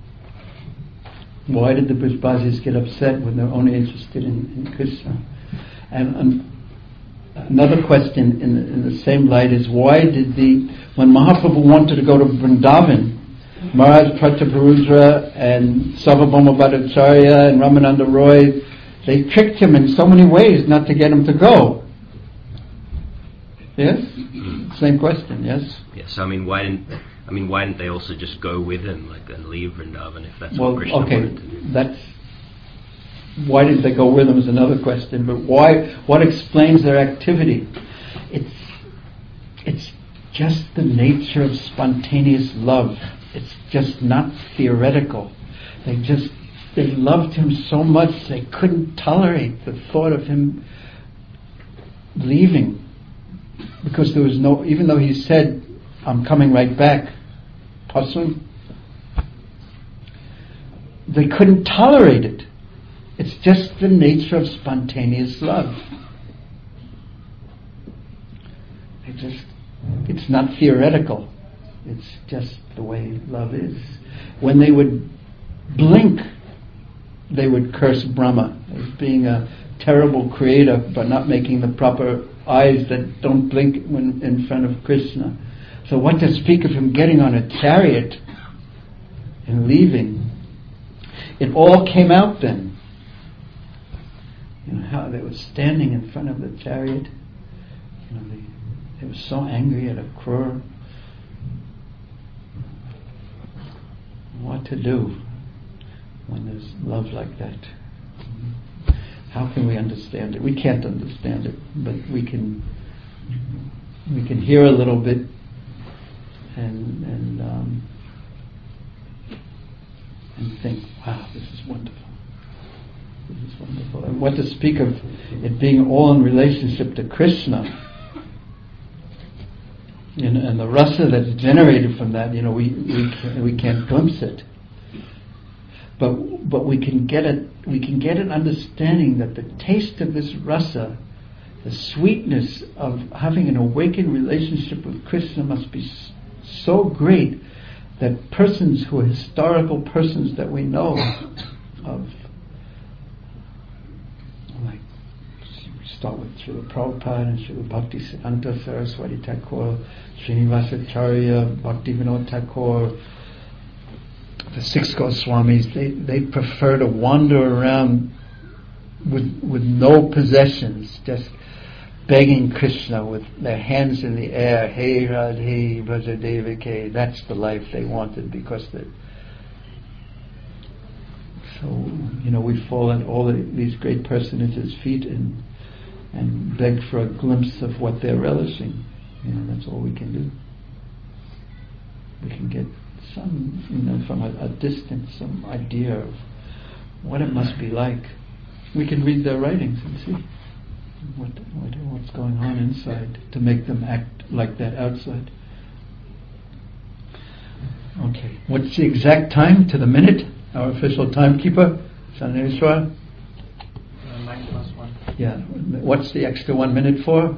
Why did the Brajbasis get upset when they're only interested in Krishna? And another question in the same light is, why did when Mahaprabhu wanted to go to Vrindavan, Maharaj Prataparudra and Sarvabhauma Bhattacharya and Ramananda Roy, they tricked him in so many ways not to get him to go. Yes? Same question, yes? Yes, why didn't they also just go with him, and leave Vrindavan if that's what Krishna wanted to do? Why did they go with him is another question, but what explains their activity? It's just the nature of spontaneous love. It's just not theoretical. They loved him so much they couldn't tolerate the thought of him leaving. Because there was even though he said, I'm coming right back, Pasun, they couldn't tolerate it. It's just the nature of spontaneous love. They it's not theoretical. It's just the way love is. When they would blink, they would curse Brahma as being a terrible creator for not making the proper eyes that don't blink when in front of Krishna. So what to speak of him getting on a chariot and leaving? It all came out then. You know how they were standing in front of the chariot. You know, they were so angry at Akrura. What to do when there's love like that? How can we understand it? We can't understand it, but we can hear a little bit and think, wow, this is wonderful. This is wonderful. And what to speak of it being all in relationship to Krishna. And the rasa that's generated from that, you know, we can't glimpse it. But we can get it. We can get an understanding that the taste of this rasa, the sweetness of having an awakened relationship with Krishna, must be so great that persons who are historical persons that we know of, like we start with Srila Prabhupada and Srila Bhaktisiddhanta Saraswati Thakur, Srinivasacharya, Bhaktivinoda Thakur, the six Goswamis, they prefer to wander around with no possessions, just begging Krishna with their hands in the air, Hey Radhe Vrajadevike. That's the life they wanted, because so, you know, we fall at all these great personages' feet and beg for a glimpse of what they're relishing. You know, that's all we can do. We can get some, you know, from a distance, some idea of what it must be like. We can read their writings and see what's going on inside to make them act like that outside. Okay, what's the exact time to the minute? Our official timekeeper, Saneshwar? 9+1. Yeah. What's the extra 1 minute for?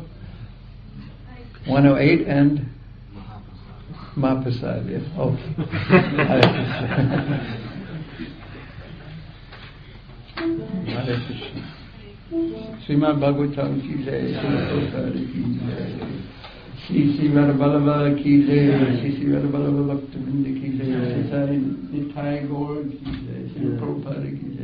1:08 and Mahaprasad. Yes. Oh. Hare Krishna. Srimad Bhagavatam ki jai, Srila Prabhupada ki jai, Sri Radha Vallabha ki jai, Sri Radha Vallabha Bhaktivinoda ki jai, Nitai Gaur ki jai, Srila Prabhupada ki jai.